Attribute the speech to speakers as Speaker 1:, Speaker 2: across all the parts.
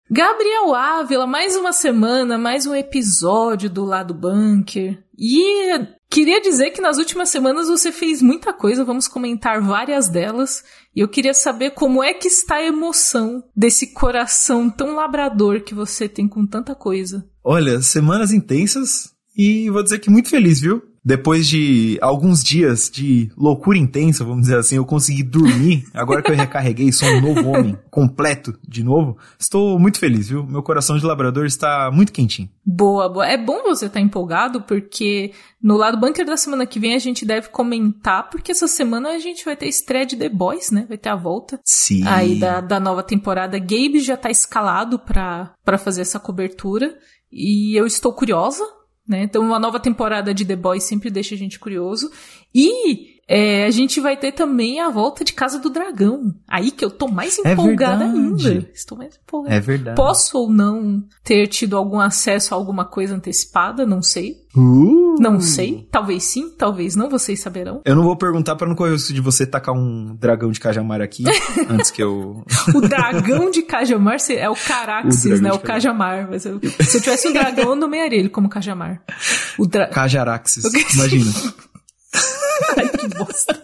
Speaker 1: Gabriel Ávila, mais uma semana, mais um episódio do Lado Bunker. E queria dizer que nas últimas semanas você fez muita coisa, vamos comentar várias delas. E eu queria saber como é que está a emoção desse coração tão labrador que você tem com tanta coisa.
Speaker 2: Olha, semanas intensas e vou dizer que muito feliz, viu? Depois de alguns dias de loucura intensa, vamos dizer assim, eu consegui dormir. Agora que eu recarreguei, sou um novo homem, completo de novo. Estou muito feliz, viu? Meu coração de labrador está muito quentinho.
Speaker 1: Boa, boa. É bom você estar empolgado, porque no Lado Bunker da semana que vem a gente deve comentar, porque essa semana a gente vai ter estreia de The Boys, né? Vai ter a volta.
Speaker 2: Sim.
Speaker 1: Aí da nova temporada. Gabe já tá escalado pra fazer essa cobertura. E eu estou curiosa. Né? Então uma nova temporada de The Boys sempre deixa a gente curioso. E a gente vai ter também a volta de Casa do Dragão. Aí que eu tô mais empolgada ainda. Estou mais empolgada.
Speaker 2: É verdade.
Speaker 1: Posso ou não ter tido algum acesso a alguma coisa antecipada? Não sei. Não sei. Talvez sim, talvez não. Vocês saberão.
Speaker 2: Eu não vou perguntar pra não correr o risco de você tacar um dragão de Cajamar aqui antes que eu...
Speaker 1: O dragão de Cajamar é o Caraxes, né? O Cajamar. Mas se eu tivesse um dragão, eu nomearia ele como Cajamar.
Speaker 2: Cajaraxes. Imagina.
Speaker 1: Ai, que bosta.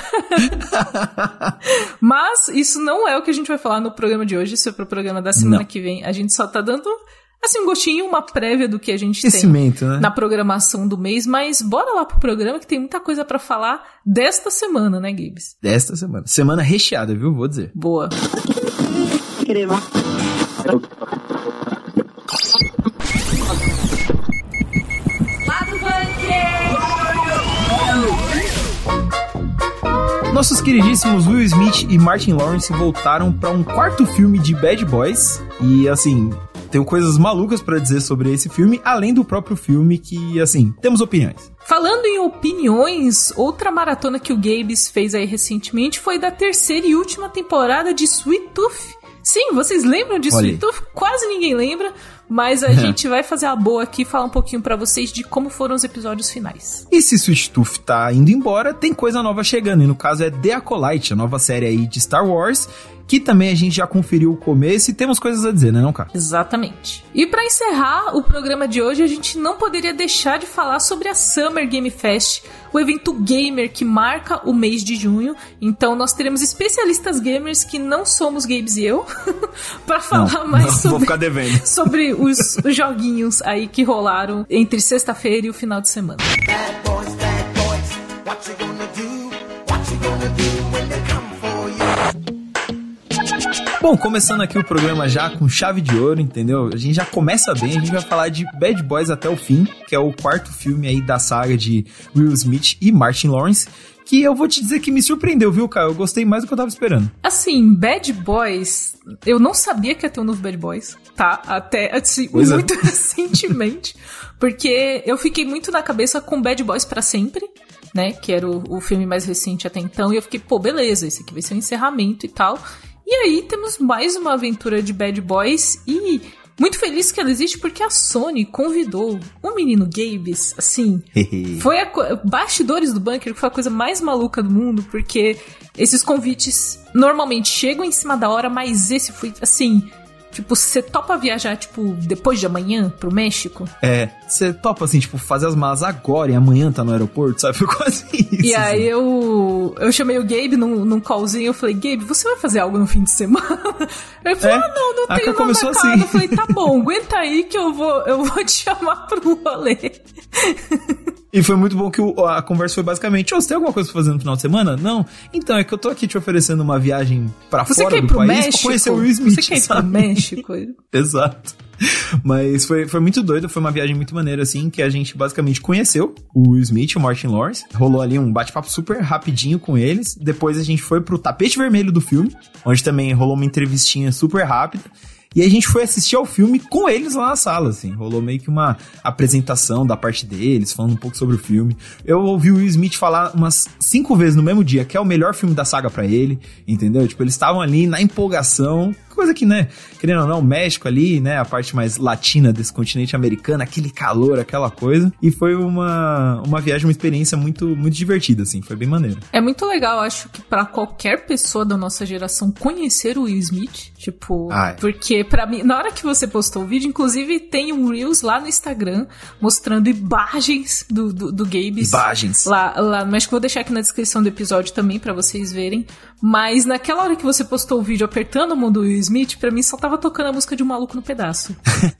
Speaker 1: Mas isso não é o que a gente vai falar no programa de hoje. Isso é pro programa da semana que vem. A gente só tá dando... assim, um gostinho, uma prévia do que a gente tem
Speaker 2: né?
Speaker 1: na programação do mês, mas bora lá pro programa que tem muita coisa pra falar desta semana, né, Gibbs?
Speaker 2: Desta semana. Semana recheada, viu? Vou dizer.
Speaker 1: Boa.
Speaker 2: Nossos queridíssimos Will Smith e Martin Lawrence voltaram pra um quarto filme de Bad Boys. E, assim... tenho coisas malucas pra dizer sobre esse filme, além do próprio filme que, assim, temos opiniões.
Speaker 1: Falando em opiniões, outra maratona que o Gabes fez aí recentemente foi da terceira e última temporada de Sweet Tooth. Sim, vocês lembram de Sweet Tooth? Quase ninguém lembra, mas a gente vai fazer a boa aqui e falar um pouquinho pra vocês de como foram os episódios finais.
Speaker 2: E se Sweet Tooth tá indo embora, tem coisa nova chegando, e no caso é The Acolyte, a nova série aí de Star Wars, que também a gente já conferiu o começo e temos coisas a dizer, né, não, cara?
Speaker 1: Exatamente. E pra encerrar o programa de hoje, a gente não poderia deixar de falar sobre a Summer Game Fest, o evento gamer que marca o mês de junho. Então nós teremos especialistas gamers que não somos Gabes e eu, pra falar
Speaker 2: vou ficar devendo.
Speaker 1: Sobre os joguinhos aí que rolaram entre sexta-feira e o final de semana.
Speaker 3: Bad boys, what you gonna do? What you gonna do when they come for you?
Speaker 2: Bom, começando aqui o programa já com chave de ouro, entendeu? A gente já começa bem, a gente vai falar de Bad Boys até o fim, que é o quarto filme aí da saga de Will Smith e Martin Lawrence, que eu vou te dizer que me surpreendeu, viu, Caio? Eu gostei mais do que eu tava esperando.
Speaker 1: Assim, Bad Boys, eu não sabia que ia ter um novo Bad Boys, tá? Até, assim, muito recentemente, porque eu fiquei muito na cabeça com Bad Boys pra sempre, né? Que era o filme mais recente até então, e eu fiquei, pô, beleza, esse aqui vai ser o encerramento e tal. E aí temos mais uma aventura de Bad Boys e muito feliz que ela existe porque a Sony convidou o menino Gabes, assim, foi bastidores do bunker, que foi a coisa mais maluca do mundo, porque esses convites normalmente chegam em cima da hora, mas esse foi, assim... Tipo, você topa viajar, tipo, depois de amanhã pro México?
Speaker 2: É, você topa, assim, tipo, fazer as malas agora e amanhã tá no aeroporto, sabe? Foi quase isso.
Speaker 1: E aí eu chamei o Gabe num callzinho, eu falei, Gabe, você vai fazer algo no fim de semana? Ele falou, não tenho nada marcado. Assim. Eu falei, tá bom, aguenta aí que eu vou te chamar pro rolê.
Speaker 2: E foi muito bom que a conversa foi basicamente, você tem alguma coisa pra fazer no final de semana? Não? Então, é que eu tô aqui te oferecendo uma viagem pra fora do país
Speaker 1: México?
Speaker 2: pra conhecer o Will Smith,
Speaker 1: Você quer ir pro México?
Speaker 2: Exato. Mas foi muito doido, foi uma viagem muito maneira, assim, que a gente basicamente conheceu o Will Smith e o Martin Lawrence. Rolou ali um bate-papo super rapidinho com eles. Depois a gente foi pro tapete vermelho do filme, onde também rolou uma entrevistinha super rápida. E a gente foi assistir ao filme com eles lá na sala, assim. Rolou meio que uma apresentação da parte deles, falando um pouco sobre o filme. Eu ouvi o Will Smith falar umas 5 vezes no mesmo dia que é o melhor filme da saga pra ele, entendeu? Tipo, eles estavam ali na empolgação coisa que, né, querendo ou não, o México ali, né, a parte mais latina desse continente americano, aquele calor, aquela coisa. E foi uma viagem, uma experiência muito, muito divertida, assim, foi bem maneiro.
Speaker 1: É muito legal, acho que pra qualquer pessoa da nossa geração conhecer o Will Smith, tipo, porque pra mim, na hora que você postou o vídeo, inclusive tem um Reels lá no Instagram mostrando imagens do Gabes.
Speaker 2: Imagens.
Speaker 1: Lá no México, vou deixar aqui na descrição do episódio também pra vocês verem. Mas naquela hora que você postou o vídeo apertando a mão do Will Smith, pra mim só tava tocando a música de Um Maluco no Pedaço.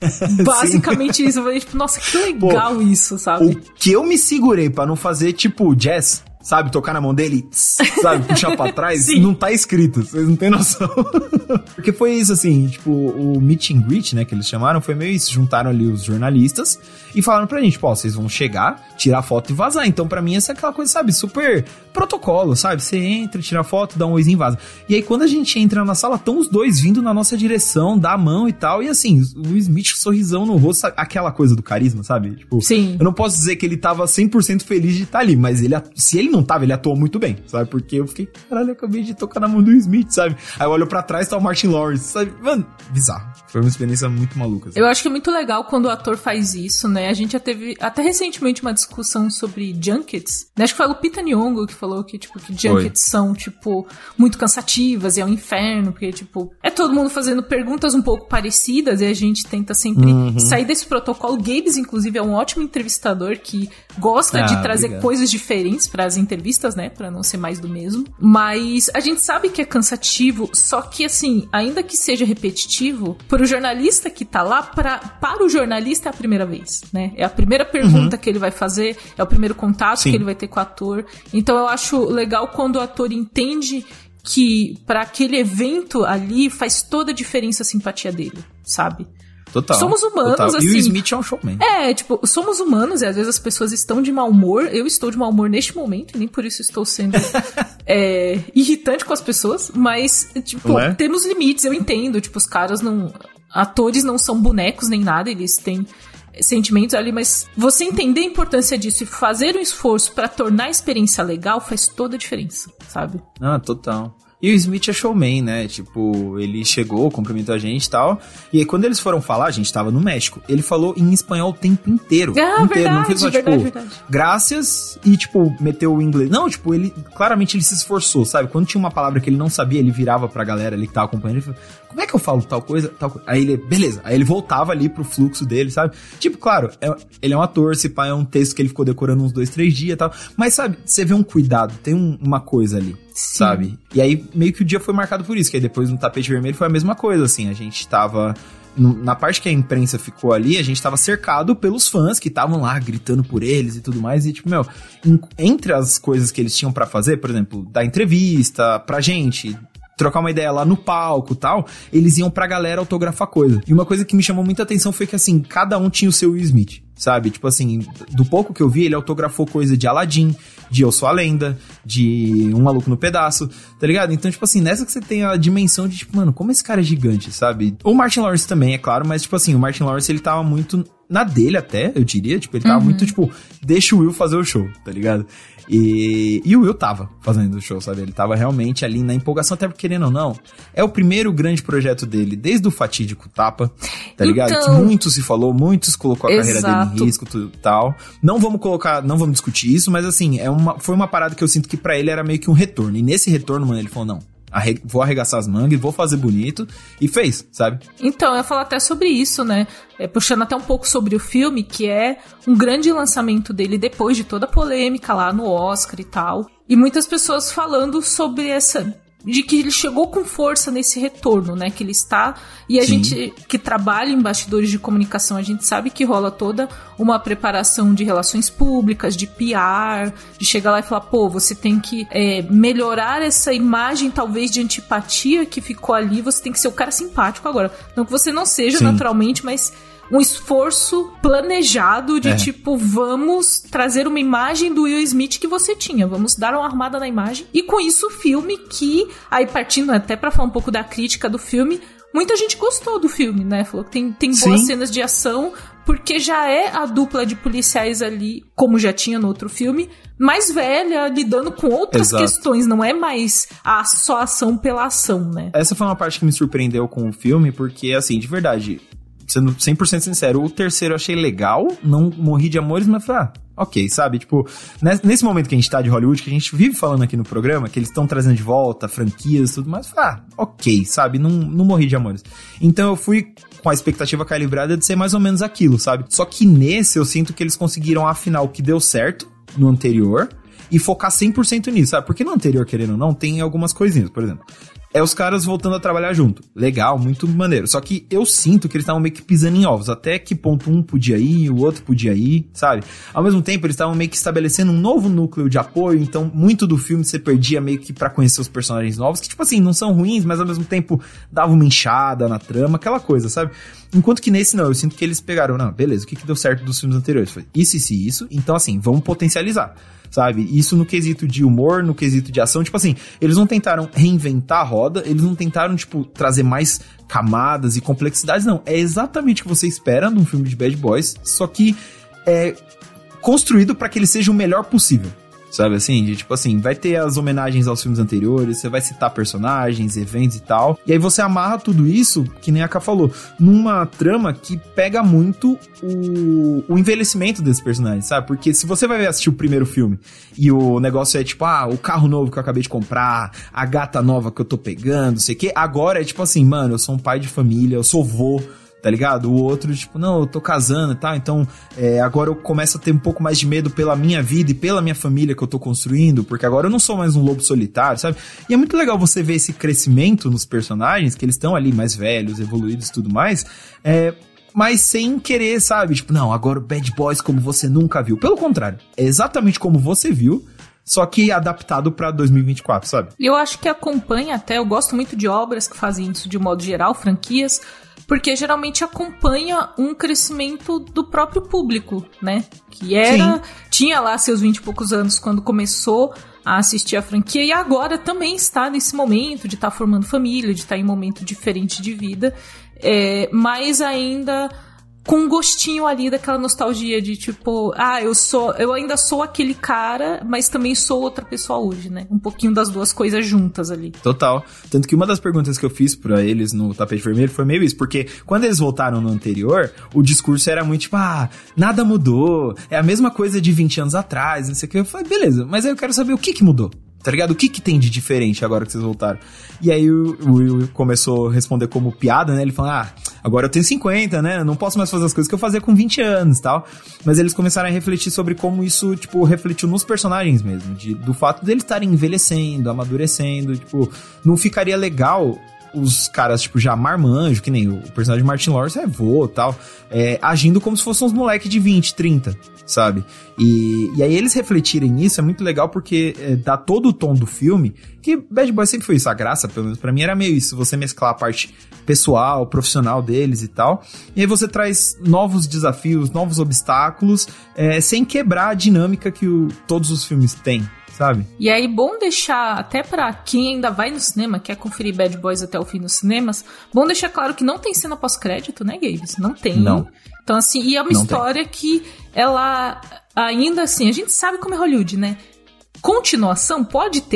Speaker 1: Basicamente isso. Eu falei, tipo, nossa, que legal isso, sabe?
Speaker 2: O que eu me segurei pra não fazer, tipo, jazz, sabe? Tocar na mão dele, sabe? Puxar pra trás, não tá escrito. Vocês não têm noção. Porque foi isso, assim, tipo, o meet and greet, né, que eles chamaram, foi meio isso. Juntaram ali os jornalistas e falaram pra gente, pô, vocês vão chegar, tirar foto e vazar. Então, pra mim, essa é aquela coisa, sabe? Super protocolo, sabe? Você entra, tira foto, dá um oizinho e vaza. E aí, quando a gente entra na sala, estão os dois vindo na nossa direção, dá a mão e tal. E assim, o Smith, sorrisão no rosto, aquela coisa do carisma, sabe? Tipo,
Speaker 1: sim.
Speaker 2: Eu não posso dizer que ele tava 100% feliz de estar ali, mas se ele não tava, ele atuou muito bem, sabe? Porque eu fiquei, caralho, eu acabei de tocar na mão do Smith, sabe? Aí eu olho pra trás, tá o Martin Lawrence, sabe? Mano, bizarro. Foi uma experiência muito maluca. Assim.
Speaker 1: Eu acho que é muito legal quando o ator faz isso, né? A gente já teve até recentemente uma discussão sobre junkets. Né? Acho que foi o Lupita Nyong'o que falou que, tipo, que junkets são, tipo, muito cansativas e é um inferno, porque, tipo, é todo mundo fazendo perguntas um pouco parecidas e a gente tenta sempre sair desse protocolo. Gabes, inclusive, é um ótimo entrevistador que gosta de trazer coisas diferentes para as entrevistas, né? Pra não ser mais do mesmo. Mas a gente sabe que é cansativo, só que, assim, ainda que seja repetitivo, pro jornalista que tá lá, para o jornalista é a primeira vez, né? É a primeira pergunta que ele vai fazer, é o primeiro contato que ele vai ter com o ator. Então eu acho legal quando o ator entende que para aquele evento ali faz toda a diferença a simpatia dele, sabe?
Speaker 2: Total.
Speaker 1: Somos humanos,
Speaker 2: total.
Speaker 1: assim.
Speaker 2: E o Smith é um showman.
Speaker 1: Tipo, somos humanos e às vezes as pessoas estão de mau humor. Eu estou de mau humor neste momento e nem por isso estou sendo irritante com as pessoas. Mas, tipo, temos limites, eu entendo. Tipo, os caras não... Atores não são bonecos nem nada, eles têm sentimentos ali, mas você entender a importância disso e fazer um esforço pra tornar a experiência legal faz toda a diferença, sabe?
Speaker 2: Ah, total. E o Smith é showman, né? Tipo, ele chegou, cumprimentou a gente e tal. E aí, quando eles foram falar, a gente tava no México. Ele falou em espanhol o tempo inteiro.
Speaker 1: Ah,
Speaker 2: inteiro.
Speaker 1: Verdade,
Speaker 2: não fez só,
Speaker 1: verdade.
Speaker 2: graças e, tipo, meteu o inglês. Não, tipo, claramente ele se esforçou, sabe? Quando tinha uma palavra que ele não sabia, ele virava pra galera ali que tava acompanhando. Ele falou, como é que eu falo tal coisa? Aí ele, beleza. Aí ele voltava ali pro fluxo dele, sabe? Tipo, claro, ele é um ator, esse pai é um texto que ele ficou decorando uns 2-3 dias e tal. Mas, sabe, você vê um cuidado, tem uma coisa ali. Sim. Sabe? E aí, meio que o dia foi marcado por isso, que aí depois no tapete vermelho foi a mesma coisa, assim, a gente tava... Na parte que a imprensa ficou ali, a gente tava cercado pelos fãs que estavam lá gritando por eles e tudo mais, e tipo, entre as coisas que eles tinham pra fazer, por exemplo, dar entrevista pra gente... trocar uma ideia lá no palco e tal, eles iam pra galera autografar coisa. E uma coisa que me chamou muita atenção foi que, assim, cada um tinha o seu Will Smith, sabe? Tipo assim, do pouco que eu vi, ele autografou coisa de Aladdin, de Eu Sou a Lenda, de Um Maluco no Pedaço, tá ligado? Então, tipo assim, nessa que você tem a dimensão de, tipo, mano, como esse cara é gigante, sabe? O Martin Lawrence também, é claro, mas, tipo assim, o Martin Lawrence, ele tava muito na dele até, eu diria, tipo, ele tava muito, tipo, deixa o Will fazer o show, tá ligado? E o Will tava fazendo o show, sabe? Ele tava realmente ali na empolgação, até porque, querendo ou não, é o primeiro grande projeto dele, desde o fatídico Tapa, tá ligado?
Speaker 1: Então,
Speaker 2: que muito se falou, muitos colocou a carreira dele em risco, tudo tal. Não vamos discutir isso, mas assim, foi uma parada que eu sinto que pra ele era meio que um retorno. E nesse retorno, mano, ele falou, não, vou arregaçar as mangas, vou fazer bonito, e fez, sabe?
Speaker 1: Então, eu ia falar até sobre isso, né? Puxando até um pouco sobre o filme, que é um grande lançamento dele depois de toda a polêmica lá no Oscar e tal. E muitas pessoas falando sobre de que ele chegou com força nesse retorno, né, que ele está, e a gente que trabalha em bastidores de comunicação, a gente sabe que rola toda uma preparação de relações públicas, de PR, de chegar lá e falar, pô, você tem que melhorar essa imagem, talvez, de antipatia que ficou ali, você tem que ser o cara simpático agora, não que você não seja naturalmente, mas um esforço planejado de tipo, vamos trazer uma imagem do Will Smith que você tinha, vamos dar uma armada na imagem, e com isso o filme que, aí partindo até pra falar um pouco da crítica do filme, muita gente gostou do filme, né? Falou que tem boas cenas de ação, porque já é a dupla de policiais ali, como já tinha no outro filme, mais velha, lidando com outras questões, não é mais só ação pela ação, né?
Speaker 2: Essa foi uma parte que me surpreendeu com o filme, porque, assim, de verdade, sendo 100% sincero, o terceiro eu achei legal, não morri de amores, mas falei, ok, sabe? Tipo, nesse momento que a gente tá de Hollywood, que a gente vive falando aqui no programa, que eles estão trazendo de volta franquias e tudo mais, ok, sabe? Não morri de amores. Então eu fui com a expectativa calibrada de ser mais ou menos aquilo, sabe? Só que nesse eu sinto que eles conseguiram afinar o que deu certo no anterior e focar 100% nisso, sabe? Porque no anterior, querendo ou não, tem algumas coisinhas, por exemplo. É os caras voltando a trabalhar junto. Legal, muito maneiro. Só que eu sinto que eles estavam meio que pisando em ovos. Até que ponto um podia ir, o outro podia ir, sabe? Ao mesmo tempo, eles estavam meio que estabelecendo um novo núcleo de apoio. Então, muito do filme você perdia meio que pra conhecer os personagens novos. Que, tipo assim, não são ruins, mas ao mesmo tempo dava uma inchada na trama, aquela coisa, sabe? Enquanto que nesse não, eu sinto que eles pegaram, não, beleza, o que deu certo dos filmes anteriores? Foi isso, isso e isso. Então, assim, vamos potencializar. Sabe? Isso no quesito de humor, no quesito de ação. Tipo assim, eles não tentaram reinventar a roda, eles não tentaram, tipo, trazer mais camadas e complexidades, não. É exatamente o que você espera num filme de Bad Boys, só que é construído para que ele seja o melhor possível. Sabe assim? De, tipo assim, vai ter as homenagens aos filmes anteriores, você vai citar personagens, eventos e tal. E aí você amarra tudo isso, que nem a Ká falou, numa trama que pega muito o envelhecimento desses personagens, sabe? Porque se você vai assistir o primeiro filme e o negócio é tipo, o carro novo que eu acabei de comprar, a gata nova que eu tô pegando, sei o quê. Agora é tipo assim, mano, eu sou um pai de família, eu sou vô, tá ligado? O outro, tipo, não, eu tô casando e tal, então agora eu começo a ter um pouco mais de medo pela minha vida e pela minha família que eu tô construindo, porque agora eu não sou mais um lobo solitário, sabe? E é muito legal você ver esse crescimento nos personagens, que eles estão ali mais velhos, evoluídos e tudo mais, mas sem querer, sabe? Tipo, não, agora o Bad Boys como você nunca viu. Pelo contrário, é exatamente como você viu, só que adaptado pra 2024, sabe?
Speaker 1: Eu acho que acompanha até, eu gosto muito de obras que fazem isso de modo geral, franquias, porque geralmente acompanha um crescimento do próprio público, né? Que tinha lá seus 20 e poucos anos quando começou a assistir a franquia e agora também está nesse momento de estar formando família, de estar em um momento diferente de vida, mas ainda com um gostinho ali daquela nostalgia de tipo, eu ainda sou aquele cara, mas também sou outra pessoa hoje, né? Um pouquinho das duas coisas juntas ali.
Speaker 2: Total. Tanto que uma das perguntas que eu fiz pra eles no Tapete Vermelho foi meio isso, porque quando eles voltaram no anterior, o discurso era muito tipo, nada mudou, é a mesma coisa de 20 anos atrás, não sei o que. Eu falei, beleza, mas aí eu quero saber o que mudou. Tá ligado? O que tem de diferente agora que vocês voltaram? E aí o Will começou a responder como piada, né? Ele falou, agora eu tenho 50, né? Não posso mais fazer as coisas que eu fazia com 20 anos e tal. Mas eles começaram a refletir sobre como isso, tipo, refletiu nos personagens mesmo. Do fato deles estarem envelhecendo, amadurecendo. Tipo, não ficaria legal os caras, tipo, já marmanjo, que nem o personagem de Martin Lawrence é vô e tal, agindo como se fossem uns moleques de 20, 30, sabe? E aí eles refletirem nisso é muito legal porque dá todo o tom do filme, que Bad Boys sempre foi isso, a graça, pelo menos pra mim, era meio isso, você mesclar a parte pessoal, profissional deles e tal, e aí você traz novos desafios, novos obstáculos, sem quebrar a dinâmica que todos os filmes têm, sabe?
Speaker 1: E aí, bom deixar, até pra quem ainda vai no cinema, quer conferir Bad Boys até o fim nos cinemas, bom deixar claro que não tem cena pós-crédito, né, Gabes? Não tem.
Speaker 2: Não.
Speaker 1: Então, assim, e é uma história que ela, ainda assim, a gente sabe como é Hollywood, né? Continuação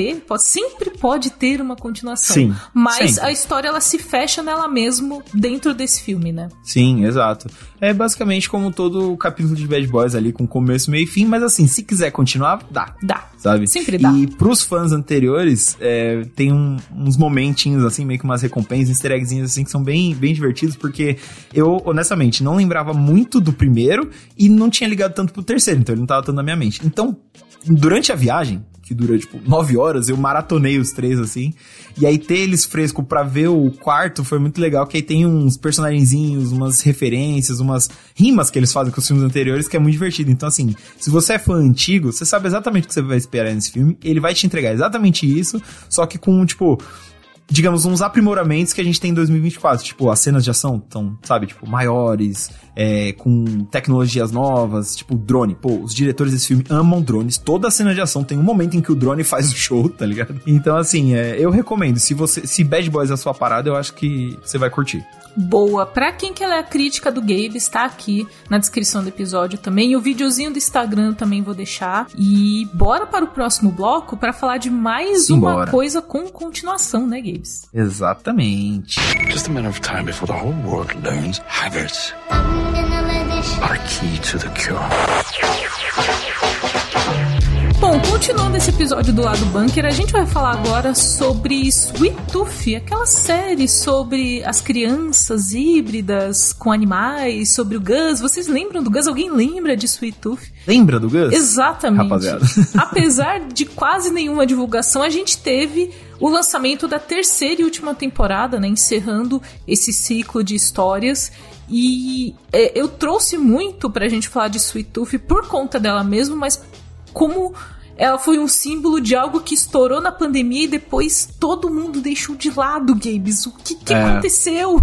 Speaker 1: sempre pode ter uma continuação.
Speaker 2: Sim,
Speaker 1: mas
Speaker 2: sempre.
Speaker 1: A história, ela se fecha nela mesmo dentro desse filme, né?
Speaker 2: Sim, exato. É basicamente como todo o capítulo de Bad Boys ali, com começo, meio e fim, mas assim, se quiser continuar, dá. Sabe?
Speaker 1: Sempre dá.
Speaker 2: E pros fãs anteriores, tem uns momentinhos, assim, meio que umas recompensas, easter eggzinhos, assim, que são bem, bem divertidos, porque eu, honestamente, não lembrava muito do primeiro e não tinha ligado tanto pro terceiro, então ele não tava tanto na minha mente. Então, durante a viagem, que dura, tipo, 9 horas, eu maratonei os 3, assim, e aí ter eles fresco pra ver o quarto foi muito legal, que aí tem uns personagenzinhos, umas referências, umas rimas que eles fazem com os filmes anteriores, que é muito divertido. Então, assim, se você é fã antigo, você sabe exatamente o que você vai esperar nesse filme, ele vai te entregar exatamente isso, só que com, tipo, digamos, uns aprimoramentos que a gente tem em 2024. Tipo, as cenas de ação estão, sabe, tipo, maiores, com tecnologias novas, tipo, drone. Pô, os diretores desse filme amam drones. Toda a cena de ação tem um momento em que o drone faz o show, tá ligado? Então, assim, eu recomendo. Se Bad Boys é a sua parada, eu acho que você vai curtir.
Speaker 1: Boa. Pra quem quer ler a crítica do Gabe, está aqui na descrição do episódio também. E o videozinho do Instagram também vou deixar. E bora para o próximo bloco pra falar de mais uma coisa com continuação, né, Gabes?
Speaker 2: Exatamente.
Speaker 4: Just a matter of time before the whole world learns habits are key to the cure.
Speaker 1: Bom, continuando esse episódio do Lado Bunker, a gente vai falar agora sobre Sweet Tooth, aquela série sobre as crianças híbridas com animais, sobre o Gus. Vocês lembram do Gus? Alguém lembra de Sweet Tooth?
Speaker 2: Lembra do Gus?
Speaker 1: Exatamente.
Speaker 2: Rapaziada.
Speaker 1: Apesar de quase nenhuma divulgação, a gente teve o lançamento da terceira e última temporada, né, encerrando esse ciclo de histórias. E eu trouxe muito pra gente falar de Sweet Tooth por conta dela mesmo, mas como ela foi um símbolo de algo que estourou na pandemia e depois todo mundo deixou de lado, Gabes. O que aconteceu?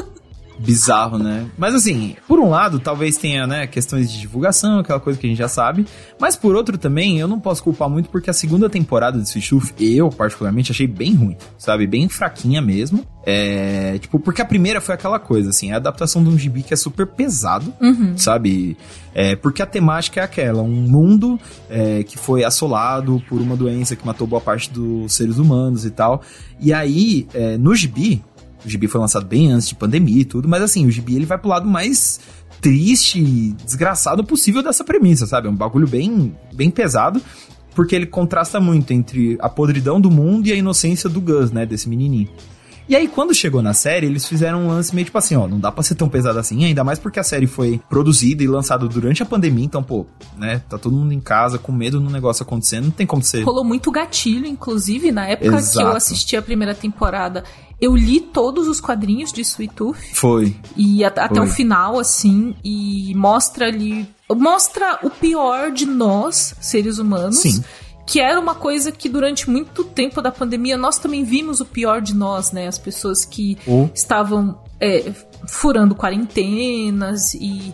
Speaker 2: Bizarro, né? Mas assim, por um lado, talvez tenha, né, questões de divulgação, aquela coisa que a gente já sabe. Mas por outro também, eu não posso culpar muito porque a segunda temporada de Sweet Tooth, eu particularmente achei bem ruim, sabe? Bem fraquinha mesmo. Tipo, porque a primeira foi aquela coisa, assim, a adaptação de um gibi que é super pesado, sabe? Porque a temática é aquela, um mundo que foi assolado por uma doença que matou boa parte dos seres humanos e tal. E aí, no gibi, o gibi foi lançado bem antes de pandemia e tudo, mas assim, o gibi ele vai pro lado mais triste e desgraçado possível dessa premissa, sabe? É um bagulho bem, bem pesado, porque ele contrasta muito entre a podridão do mundo e a inocência do Gus, né? Desse menininho. E aí, quando chegou na série, eles fizeram um lance meio tipo assim, ó, não dá pra ser tão pesado assim, ainda mais porque a série foi produzida e lançada durante a pandemia, então, pô, né, tá todo mundo em casa, com medo do negócio acontecendo, não tem como ser...
Speaker 1: Rolou muito gatilho, inclusive, na época que eu assisti a primeira temporada, eu li todos os quadrinhos de Sweet Tooth.
Speaker 2: Foi.
Speaker 1: E até o final, assim, e mostra ali... Mostra o pior de nós, seres humanos.
Speaker 2: Sim.
Speaker 1: Que era uma coisa que durante muito tempo da pandemia nós também vimos o pior de nós, né? As pessoas que estavam furando quarentenas e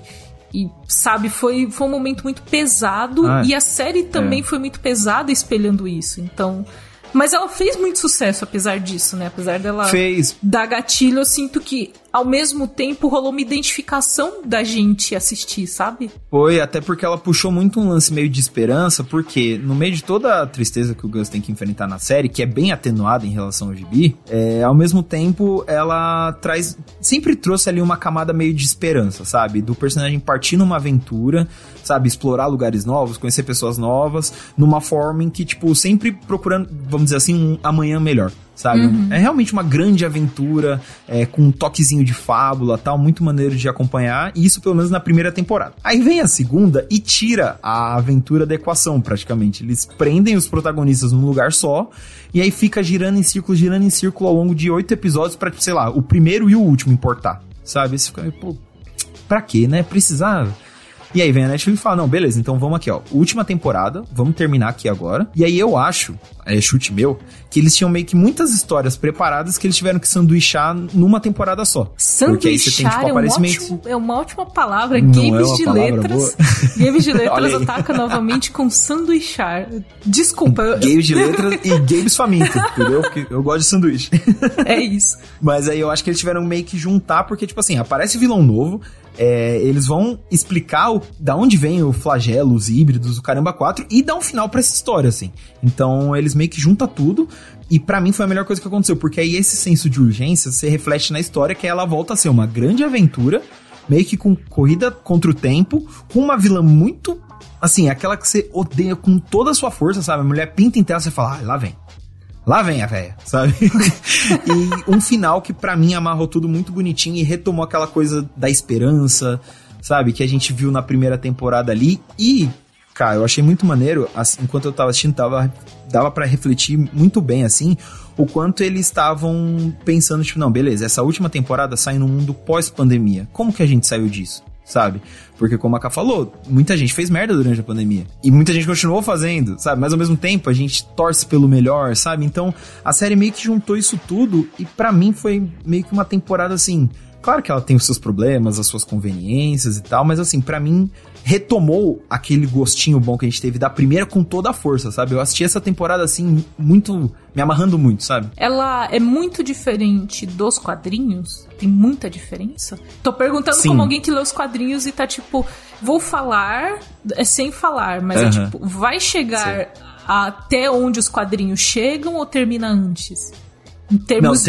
Speaker 1: sabe, foi um momento muito pesado. E a série também foi muito pesada espelhando isso. Então... Mas ela fez muito sucesso apesar disso, né? Apesar dela dar gatilho, eu sinto que ao mesmo tempo rolou uma identificação da gente assistir, sabe?
Speaker 2: Foi, até porque ela puxou muito um lance meio de esperança, porque no meio de toda a tristeza que o Gus tem que enfrentar na série, que é bem atenuada em relação ao gibi, ao mesmo tempo ela sempre trouxe ali uma camada meio de esperança, sabe? Do personagem partir numa aventura, sabe? Explorar lugares novos, conhecer pessoas novas, numa forma em que, tipo, sempre procurando, vamos dizer assim, um amanhã melhor. Sabe? É realmente uma grande aventura, com um toquezinho de fábula, tal, muito maneiro de acompanhar, e isso pelo menos na primeira temporada. Aí vem a segunda e tira a aventura da equação, praticamente. Eles prendem os protagonistas num lugar só, e aí fica girando em círculo ao longo de 8 episódios pra, sei lá, o primeiro e o último importar, sabe? Isso fica, pô, pra quê, né? Precisava... E aí vem a Netflix e fala, não, beleza, então vamos aqui, ó, última temporada, vamos terminar aqui agora. E aí eu acho, chute meu, que eles tinham meio que muitas histórias preparadas que eles tiveram que sanduichar numa temporada só.
Speaker 1: Sanduichar porque aí você tem, tipo, é uma ótima palavra,
Speaker 2: não
Speaker 1: Games de letras. Games de letras ataca novamente com sanduichar. Desculpa.
Speaker 2: Games de letras e Games faminto, entendeu? Porque eu gosto de sanduíche.
Speaker 1: É isso.
Speaker 2: Mas aí eu acho que eles tiveram meio que juntar, porque, tipo assim, aparece vilão novo, eles vão explicar da onde vem o flagelo, os híbridos, o Caramba 4 e dar um final pra essa história, assim. Então eles meio que juntam tudo e pra mim foi a melhor coisa que aconteceu, porque aí esse senso de urgência se reflete na história, que ela volta a ser uma grande aventura, meio que com corrida contra o tempo, com uma vilã muito, assim, aquela que você odeia com toda a sua força, sabe? A mulher pinta em tela e você fala, lá vem a véia, sabe? E um final que pra mim amarrou tudo muito bonitinho e retomou aquela coisa da esperança, sabe? Que a gente viu na primeira temporada ali. E, cara, eu achei muito maneiro, assim, enquanto eu tava assistindo, dava pra refletir muito bem, assim, o quanto eles estavam pensando, tipo, não, beleza, essa última temporada sai no mundo pós-pandemia. Como que a gente saiu disso? sabe? Porque como a Ká falou, muita gente fez merda durante a pandemia. E muita gente continuou fazendo, sabe? Mas ao mesmo tempo a gente torce pelo melhor, sabe? Então a série meio que juntou isso tudo e pra mim foi meio que uma temporada assim... Claro que ela tem os seus problemas, as suas conveniências e tal, mas assim, pra mim, retomou aquele gostinho bom que a gente teve da primeira com toda a força, sabe? Eu assisti essa temporada assim, muito... me amarrando muito, sabe?
Speaker 1: Ela é muito diferente dos quadrinhos? Tem muita diferença? Tô perguntando
Speaker 2: Sim.
Speaker 1: como alguém que lê os quadrinhos e tá tipo... Vou falar, sem falar, mas é tipo... Vai chegar até onde os quadrinhos chegam ou termina antes? Em termos,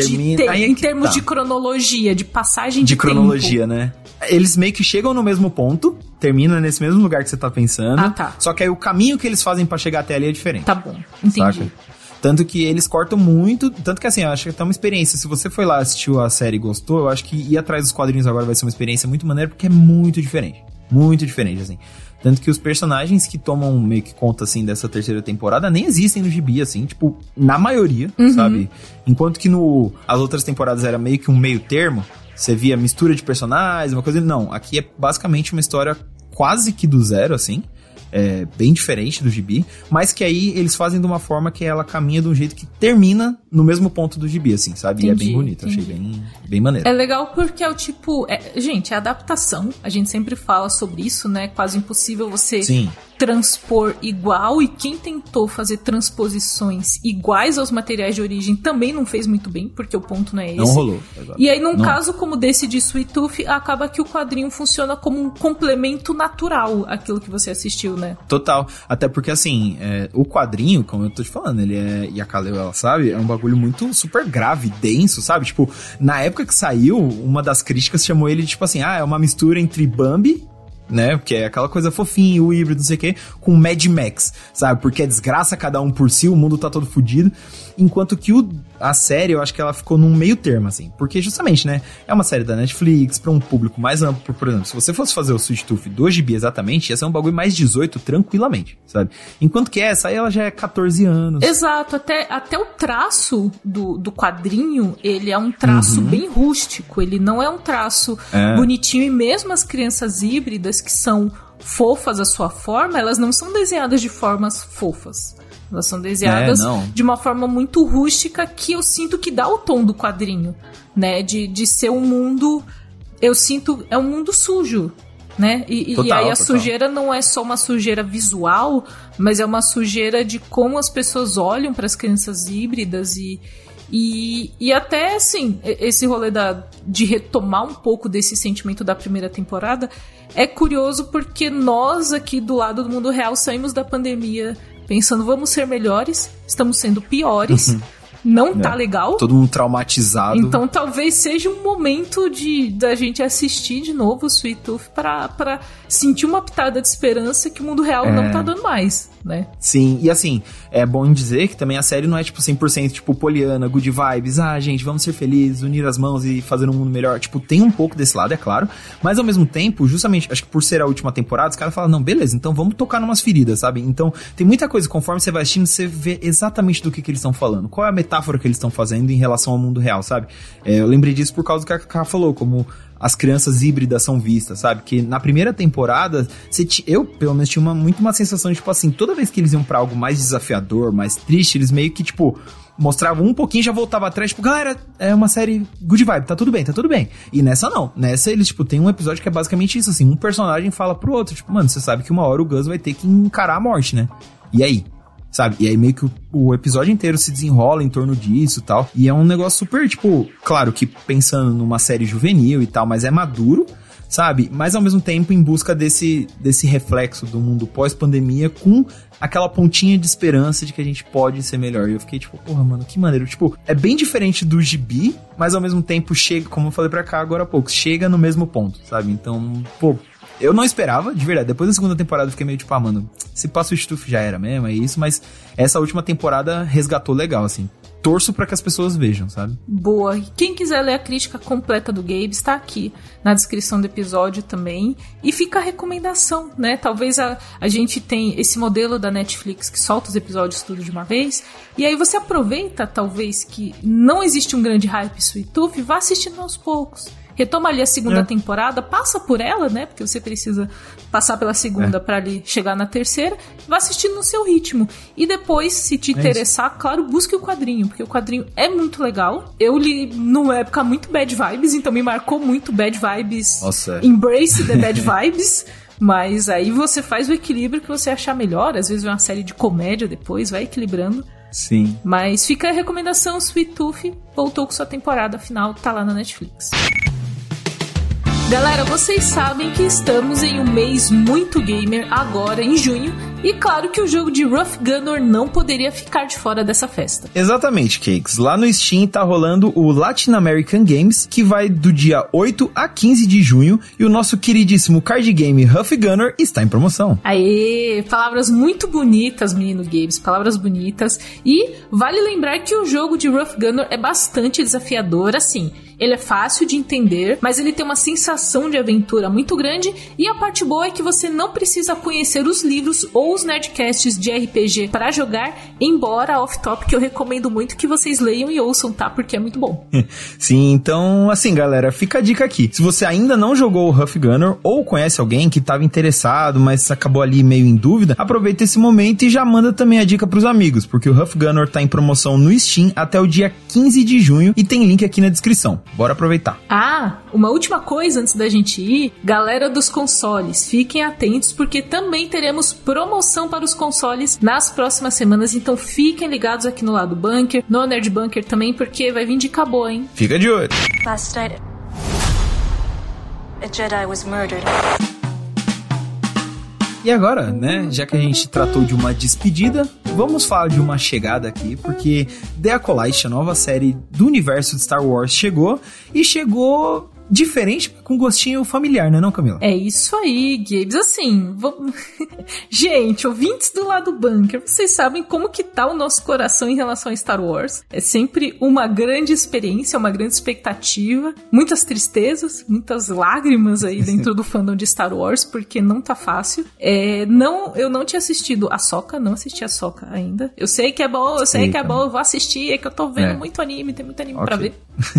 Speaker 1: de cronologia, de passagem de
Speaker 2: cronologia, tempo. Né? Eles meio que chegam no mesmo ponto, termina nesse mesmo lugar que você tá pensando.
Speaker 1: Ah, tá.
Speaker 2: Só que aí o caminho que eles fazem pra chegar até ali é diferente.
Speaker 1: Tá bom, entendi.
Speaker 2: Saca? Tanto que eles cortam muito, tanto que assim, eu acho que é uma experiência. Se você foi lá, assistiu a série e gostou, eu acho que ir atrás dos quadrinhos agora vai ser uma experiência muito maneira, porque é muito diferente. Muito diferente, assim. Tanto que os personagens que tomam meio que conta, assim, dessa terceira temporada nem existem no gibi, assim, tipo, na maioria, sabe? Enquanto que as outras temporadas era meio que um meio termo, você via mistura de personagens, uma coisa... Não, aqui é basicamente uma história quase que do zero, assim. É bem diferente do gibi, mas que aí eles fazem de uma forma que ela caminha de um jeito que termina no mesmo ponto do gibi, assim, sabe?
Speaker 1: Entendi,
Speaker 2: e é bem bonito, achei bem maneiro.
Speaker 1: É legal porque é o tipo... gente, é adaptação. A gente sempre fala sobre isso, né? Quase impossível você...
Speaker 2: Sim.
Speaker 1: Transpor igual, e quem tentou fazer transposições iguais aos materiais de origem também não fez muito bem, porque o ponto não é esse.
Speaker 2: Não rolou. Exatamente.
Speaker 1: E aí, num caso como desse de Sweet Tooth, acaba que o quadrinho funciona como um complemento natural àquilo que você assistiu, né?
Speaker 2: Total. Até porque, assim, o quadrinho, como eu tô te falando, ele e a Kaleo, ela sabe, é um bagulho muito super grave, denso, sabe? Tipo, na época que saiu, uma das críticas chamou ele de, tipo assim, é uma mistura entre Bambi, né, porque é aquela coisa fofinha, o híbrido, não sei o que, com Mad Max, sabe, porque é desgraça cada um por si, o mundo tá todo fodido, enquanto que a série, eu acho que ela ficou num meio termo, assim, porque justamente, né, é uma série da Netflix, pra um público mais amplo, por exemplo, se você fosse fazer o Sweet Tooth do GB exatamente, ia ser um bagulho mais 18, tranquilamente, sabe, enquanto que essa aí, ela já é 14 anos.
Speaker 1: Exato, até o traço do quadrinho, ele é um traço bem rústico, ele não é um traço bonitinho, e mesmo as crianças híbridas que são fofas à sua forma, elas não são desenhadas de formas fofas. Elas são desenhadas de uma forma muito rústica, que eu sinto que dá o tom do quadrinho, né? De ser um mundo... Eu sinto... É um mundo sujo, né? E aí a sujeira não é só uma sujeira visual, mas é uma sujeira de como as pessoas olham para as crianças híbridas e até, assim, esse rolê de retomar um pouco desse sentimento da primeira temporada é curioso, porque nós aqui do lado do mundo real saímos da pandemia pensando, vamos ser melhores, estamos sendo piores, não tá legal.
Speaker 2: Todo mundo traumatizado.
Speaker 1: Então talvez seja um momento da gente assistir de novo o Sweet Tooth pra sentir uma pitada de esperança que o mundo real não tá dando mais, né?
Speaker 2: Sim, e assim, é bom dizer que também a série não é tipo 100% tipo Poliana, good vibes, gente, vamos ser felizes, unir as mãos e fazer um mundo melhor. Tipo, tem um pouco desse lado, é claro, mas ao mesmo tempo, justamente, acho que por ser a última temporada, os caras falam, não, beleza, então vamos tocar numas feridas, sabe? Então, tem muita coisa, conforme você vai assistindo, você vê exatamente do que eles estão falando, qual é a metáfora que eles estão fazendo em relação ao mundo real, sabe? Eu lembrei disso por causa do que a Ká falou, como as crianças híbridas são vistas, sabe? Que na primeira temporada, eu, pelo menos, tinha muito uma sensação de, tipo assim, toda vez que eles iam pra algo mais desafiador, mais triste, eles meio que, tipo, mostravam um pouquinho e já voltava atrás, tipo, galera, é uma série good vibe, tá tudo bem, tá tudo bem. E nessa não. Nessa eles, tipo, tem um episódio que é basicamente isso, assim, um personagem fala pro outro, tipo, mano, você sabe que uma hora o Gus vai ter que encarar a morte, né? E aí? Sabe? E aí meio que o episódio inteiro se desenrola em torno disso e tal. E é um negócio super, tipo, claro que pensando numa série juvenil e tal, mas é maduro, sabe? Mas ao mesmo tempo em busca desse reflexo do mundo pós-pandemia com aquela pontinha de esperança de que a gente pode ser melhor. E eu fiquei tipo, porra, mano, que maneiro. Tipo, é bem diferente do gibi, mas ao mesmo tempo chega, como eu falei pra cá agora há pouco, chega no mesmo ponto, sabe? Então, pô, eu não esperava, de verdade. Depois da segunda temporada eu fiquei meio tipo, mano, se passa o Stuff já era mesmo, é isso. Mas essa última temporada resgatou legal, assim. Torço pra que as pessoas vejam, sabe?
Speaker 1: Boa. Quem quiser ler a crítica completa do Gabe, está aqui na descrição do episódio também. E fica a recomendação, né? Talvez a gente tem esse modelo da Netflix que solta os episódios tudo de uma vez. E aí você aproveita, talvez, que não existe um grande hype Sweet Tooth e vá assistindo aos poucos. retoma ali a segunda temporada, passa por ela, né? Porque você precisa passar pela segunda pra ali chegar na terceira, vai assistindo no seu ritmo. E depois, se te interessar, claro, busque o quadrinho, porque o quadrinho é muito legal. Eu li numa época muito bad vibes, então me marcou muito bad vibes.
Speaker 2: Nossa.
Speaker 1: Embrace the bad vibes. Mas aí você faz o equilíbrio que você achar melhor. Às vezes vem uma série de comédia depois, vai equilibrando.
Speaker 2: Sim.
Speaker 1: Mas fica a recomendação, Sweet Tooth voltou com sua temporada final, tá lá na Netflix. Galera, vocês sabem que estamos em um mês muito gamer agora, em junho, e claro que o jogo de Rough Gunner não poderia ficar de fora dessa festa.
Speaker 2: Exatamente, Cakes. Lá no Steam tá rolando o Latin American Games, que vai do dia 8 a 15 de junho, e o nosso queridíssimo card game Rough Gunner está em promoção.
Speaker 1: Aê, palavras muito bonitas, menino Games, palavras bonitas. E vale lembrar que o jogo de Rough Gunner é bastante desafiador, assim. Ele é fácil de entender, mas ele tem uma sensação de aventura muito grande, e a parte boa é que você não precisa conhecer os livros ou os nerdcasts de RPG para jogar, embora off-topic eu recomendo muito que vocês leiam e ouçam, tá? Porque é muito bom.
Speaker 2: Sim, então, assim, galera, fica a dica aqui. Se você ainda não jogou o Rough Gunner ou conhece alguém que estava interessado, mas acabou ali meio em dúvida, aproveita esse momento e já manda também a dica pros amigos, porque o Rough Gunner tá em promoção no Steam até o dia 15 de junho e tem link aqui na descrição. Bora aproveitar.
Speaker 1: Ah, uma última coisa antes da gente ir, galera dos consoles, fiquem atentos porque também teremos promoção para os consoles nas próximas semanas, então fiquem ligados aqui no Lado Bunker, no Nerd Bunker também, porque vai vir dica boa, hein?
Speaker 2: Fica de olho.
Speaker 5: Last night, a Jedi was murdered.
Speaker 2: E agora, né, já que a gente tratou de uma despedida, vamos falar de uma chegada aqui, porque The Acolyte, a nova série do universo de Star Wars, chegou diferente, com gostinho familiar, né, não, Camila?
Speaker 1: É isso aí, Gabes. Assim, gente, ouvintes do Lado Bunker, vocês sabem como que tá o nosso coração em relação a Star Wars. É sempre uma grande experiência, uma grande expectativa, muitas tristezas, muitas lágrimas aí dentro do fandom de Star Wars, porque não tá fácil. Eu não tinha assistido Ahsoka, não assisti Ahsoka ainda. Eu sei que é bom, eu vou assistir, é que eu tô vendo muito anime, tem muito anime pra ver.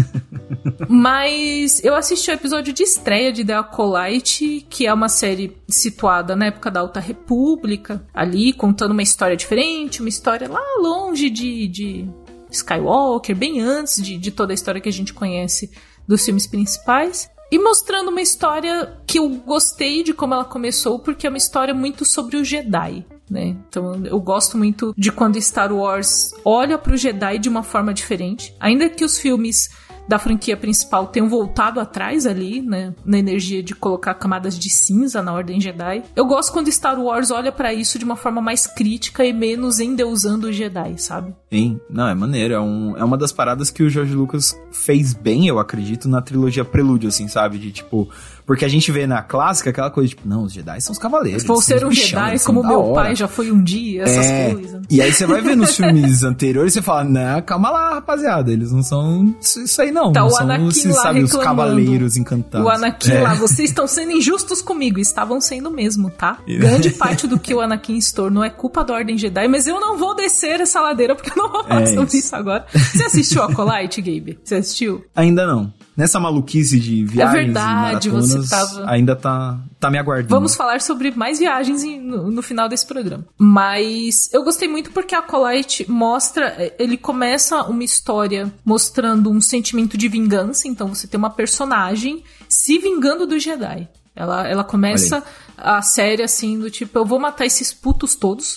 Speaker 1: Mas eu assisti o episódio de estreia de The Acolyte, que é uma série situada na época da Alta República, ali contando uma história diferente, uma história lá longe de Skywalker, bem antes de toda a história que a gente conhece dos filmes principais. E mostrando uma história que eu gostei de como ela começou, porque é uma história muito sobre o Jedi, né? Então eu gosto muito de quando Star Wars olha pro Jedi de uma forma diferente. Ainda que os filmes da franquia principal tenham voltado atrás ali, né, na energia de colocar camadas de cinza na Ordem Jedi. Eu gosto quando Star Wars olha pra isso de uma forma mais crítica e menos endeusando os Jedi, sabe?
Speaker 2: Sim, não, é maneiro, é uma das paradas que o George Lucas fez bem, eu acredito, na trilogia Prelúdio, assim, sabe, de tipo... Porque a gente vê na clássica aquela coisa, tipo, não, os Jedi são os cavaleiros.
Speaker 1: Vou ser um Jedi como meu pai já foi um dia, essas coisas.
Speaker 2: E aí você vai ver nos filmes anteriores e você fala, não, calma lá, rapaziada, eles não são isso aí não.
Speaker 1: Tá
Speaker 2: não
Speaker 1: o
Speaker 2: são
Speaker 1: Anakin lá
Speaker 2: sabe, os cavaleiros encantados.
Speaker 1: O Anakin lá, vocês estão sendo injustos comigo, estavam sendo mesmo, tá? Grande parte do que o Anakin se tornou é culpa da Ordem Jedi, mas eu não vou descer essa ladeira porque eu não vou falar sobre isso agora. Você assistiu Acolyte, Gabe? Você assistiu?
Speaker 2: Ainda não. Nessa maluquice de viagens e maratonas, ainda tá me aguardando.
Speaker 1: Vamos falar sobre mais viagens no final desse programa. Mas eu gostei muito porque a Acolyte ele começa uma história mostrando um sentimento de vingança, então você tem uma personagem se vingando do Jedi. Ela começa a série assim, do tipo, eu vou matar esses putos todos.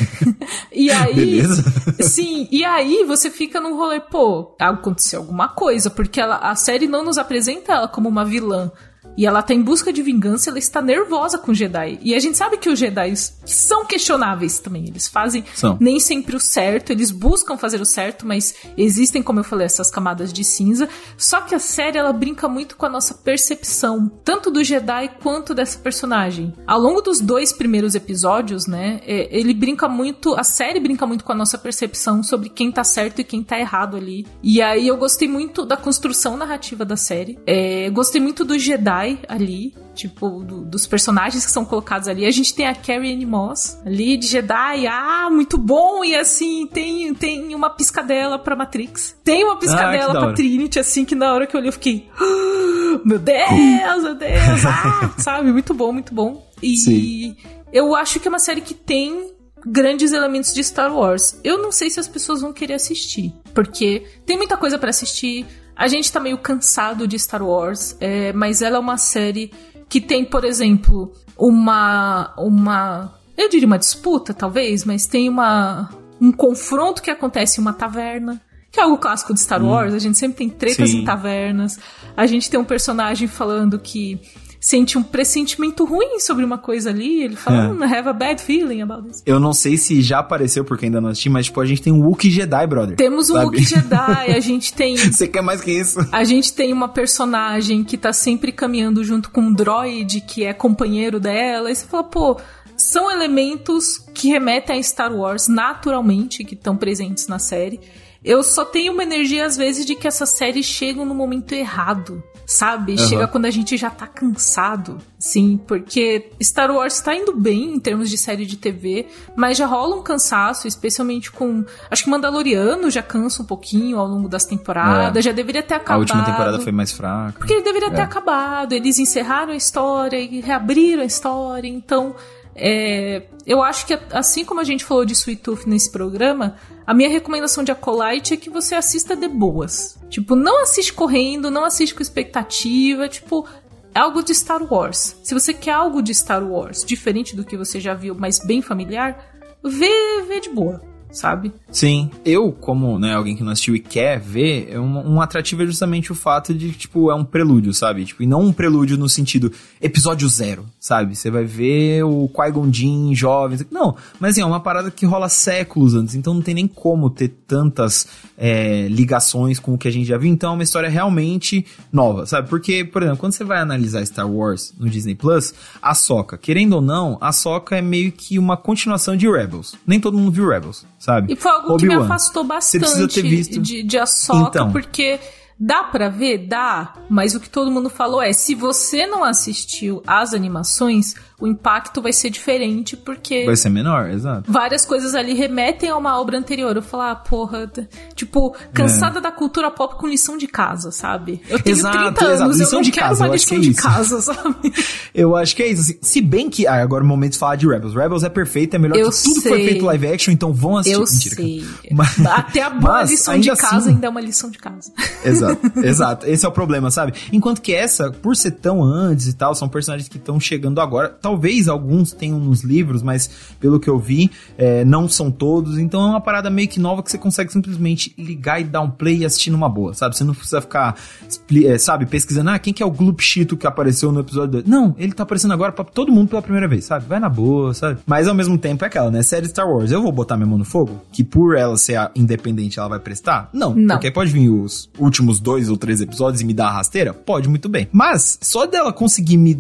Speaker 1: E aí...
Speaker 2: Beleza.
Speaker 1: Sim, e aí você fica num rolê, pô, aconteceu alguma coisa, porque a série não nos apresenta ela como uma vilã. E ela tá em busca de vingança, ela está nervosa com o Jedi. E a gente sabe que os Jedi são questionáveis também. Eles fazem nem sempre o certo, eles buscam fazer o certo, mas existem, como eu falei, essas camadas de cinza. Só que a série, ela brinca muito com a nossa percepção, tanto do Jedi quanto dessa personagem. Ao longo dos 2 primeiros episódios, né, a série brinca muito com a nossa percepção sobre quem tá certo e quem tá errado ali. E aí eu gostei muito da construção narrativa da série. Gostei muito do Jedi ali, tipo, dos personagens que são colocados ali. A gente tem a Carrie-Anne Moss ali, de Jedi, muito bom, e assim, tem uma piscadela pra Matrix. Tem uma piscadela pra Trinity, assim, que na hora que eu olhei eu fiquei... Meu Deus, sabe? Muito bom, muito bom. E Sim. Eu acho que é uma série que tem grandes elementos de Star Wars. Eu não sei se as pessoas vão querer assistir, porque tem muita coisa pra assistir. A gente tá meio cansado de Star Wars, mas ela é uma série que tem, por exemplo, eu diria uma disputa, talvez, mas tem um confronto que acontece em uma taverna, que é algo clássico de Star Wars. A gente sempre tem tretas Sim. em tavernas. A gente tem um personagem falando que sente um pressentimento ruim sobre uma coisa ali. Ele fala, have a bad feeling about this.
Speaker 2: Eu não sei se já apareceu, porque ainda não assisti, mas tipo, a gente tem um Wookiee Jedi, brother.
Speaker 1: Temos um Wookiee Jedi, a gente tem...
Speaker 2: Você quer mais que isso?
Speaker 1: A gente tem uma personagem que tá sempre caminhando junto com um droid, que é companheiro dela. E você fala, pô, são elementos que remetem a Star Wars naturalmente, que estão presentes na série. Eu só tenho uma energia, às vezes, de que essas séries chegam no momento errado, sabe? Chega quando a gente já tá cansado, sim, porque Star Wars tá indo bem em termos de série de TV, mas já rola um cansaço, especialmente com... Acho que Mandaloriano já cansa um pouquinho ao longo das temporadas, já deveria ter acabado.
Speaker 2: A última temporada foi mais fraca.
Speaker 1: Porque ele deveria ter acabado, eles encerraram a história e reabriram a história, então... eu acho que assim como a gente falou de Sweet Tooth nesse programa, a minha recomendação de Acolyte é que você assista de boas. Tipo, não assiste correndo, não assiste com expectativa, tipo, é algo de Star Wars. Se você quer algo de Star Wars diferente do que você já viu, mas bem familiar, vê de boa, sabe?
Speaker 2: Sim, eu como, né, alguém que não assistiu e quer ver, um atrativo é justamente o fato de, tipo, é um prelúdio, sabe? Tipo, e não um prelúdio no sentido episódio 0, sabe? Você vai ver o Qui-Gon Jinn jovem, não, mas assim, é uma parada que rola séculos antes, então não tem nem como ter tantas ligações com o que a gente já viu, então é uma história realmente nova, sabe? Porque, por exemplo, quando você vai analisar Star Wars no Disney Plus, a Ahsoka, querendo ou não, a Ahsoka é meio que uma continuação de Rebels. Nem todo mundo viu Rebels, sabe?
Speaker 1: E foi algo que me afastou bastante de Ahsoka,
Speaker 2: então,
Speaker 1: porque dá pra ver? Dá, mas o que todo mundo falou é, se você não assistiu às animações, o impacto vai ser diferente, porque...
Speaker 2: Vai ser menor, exato.
Speaker 1: Várias coisas ali remetem a uma obra anterior. Eu falo, porra, tipo, cansada da cultura pop com lição de casa, sabe? Eu tenho 30 anos,
Speaker 2: lição
Speaker 1: eu não
Speaker 2: de
Speaker 1: quero
Speaker 2: casa,
Speaker 1: uma lição de casa, sabe?
Speaker 2: Eu acho que é isso, assim, se bem que... agora é o momento de falar de Rebels. Rebels é perfeito, é melhor que tudo que foi feito live action, então vão assistir.
Speaker 1: Mentira, sei. Mas, até a boa lição de casa assim, ainda é uma lição de casa.
Speaker 2: Exato. Esse é o problema, sabe? Enquanto que essa, por ser tão antes e tal, são personagens que estão chegando agora. Talvez alguns tenham nos livros, mas pelo que eu vi, não são todos. Então é uma parada meio que nova que você consegue simplesmente ligar e dar um play e assistir numa boa, sabe? Você não precisa ficar, sabe, pesquisando, quem que é o Gloop Cheeto que apareceu no episódio 2? Não, ele tá aparecendo agora pra todo mundo pela primeira vez, sabe? Vai na boa, sabe? Mas ao mesmo tempo é aquela, né? Série Star Wars, eu vou botar minha mão no fogo? Que por ela ser independente, ela vai prestar? Não. Porque pode vir os últimos 2 ou 3 episódios e me dar a rasteira? Pode, muito bem. Mas, só dela conseguir me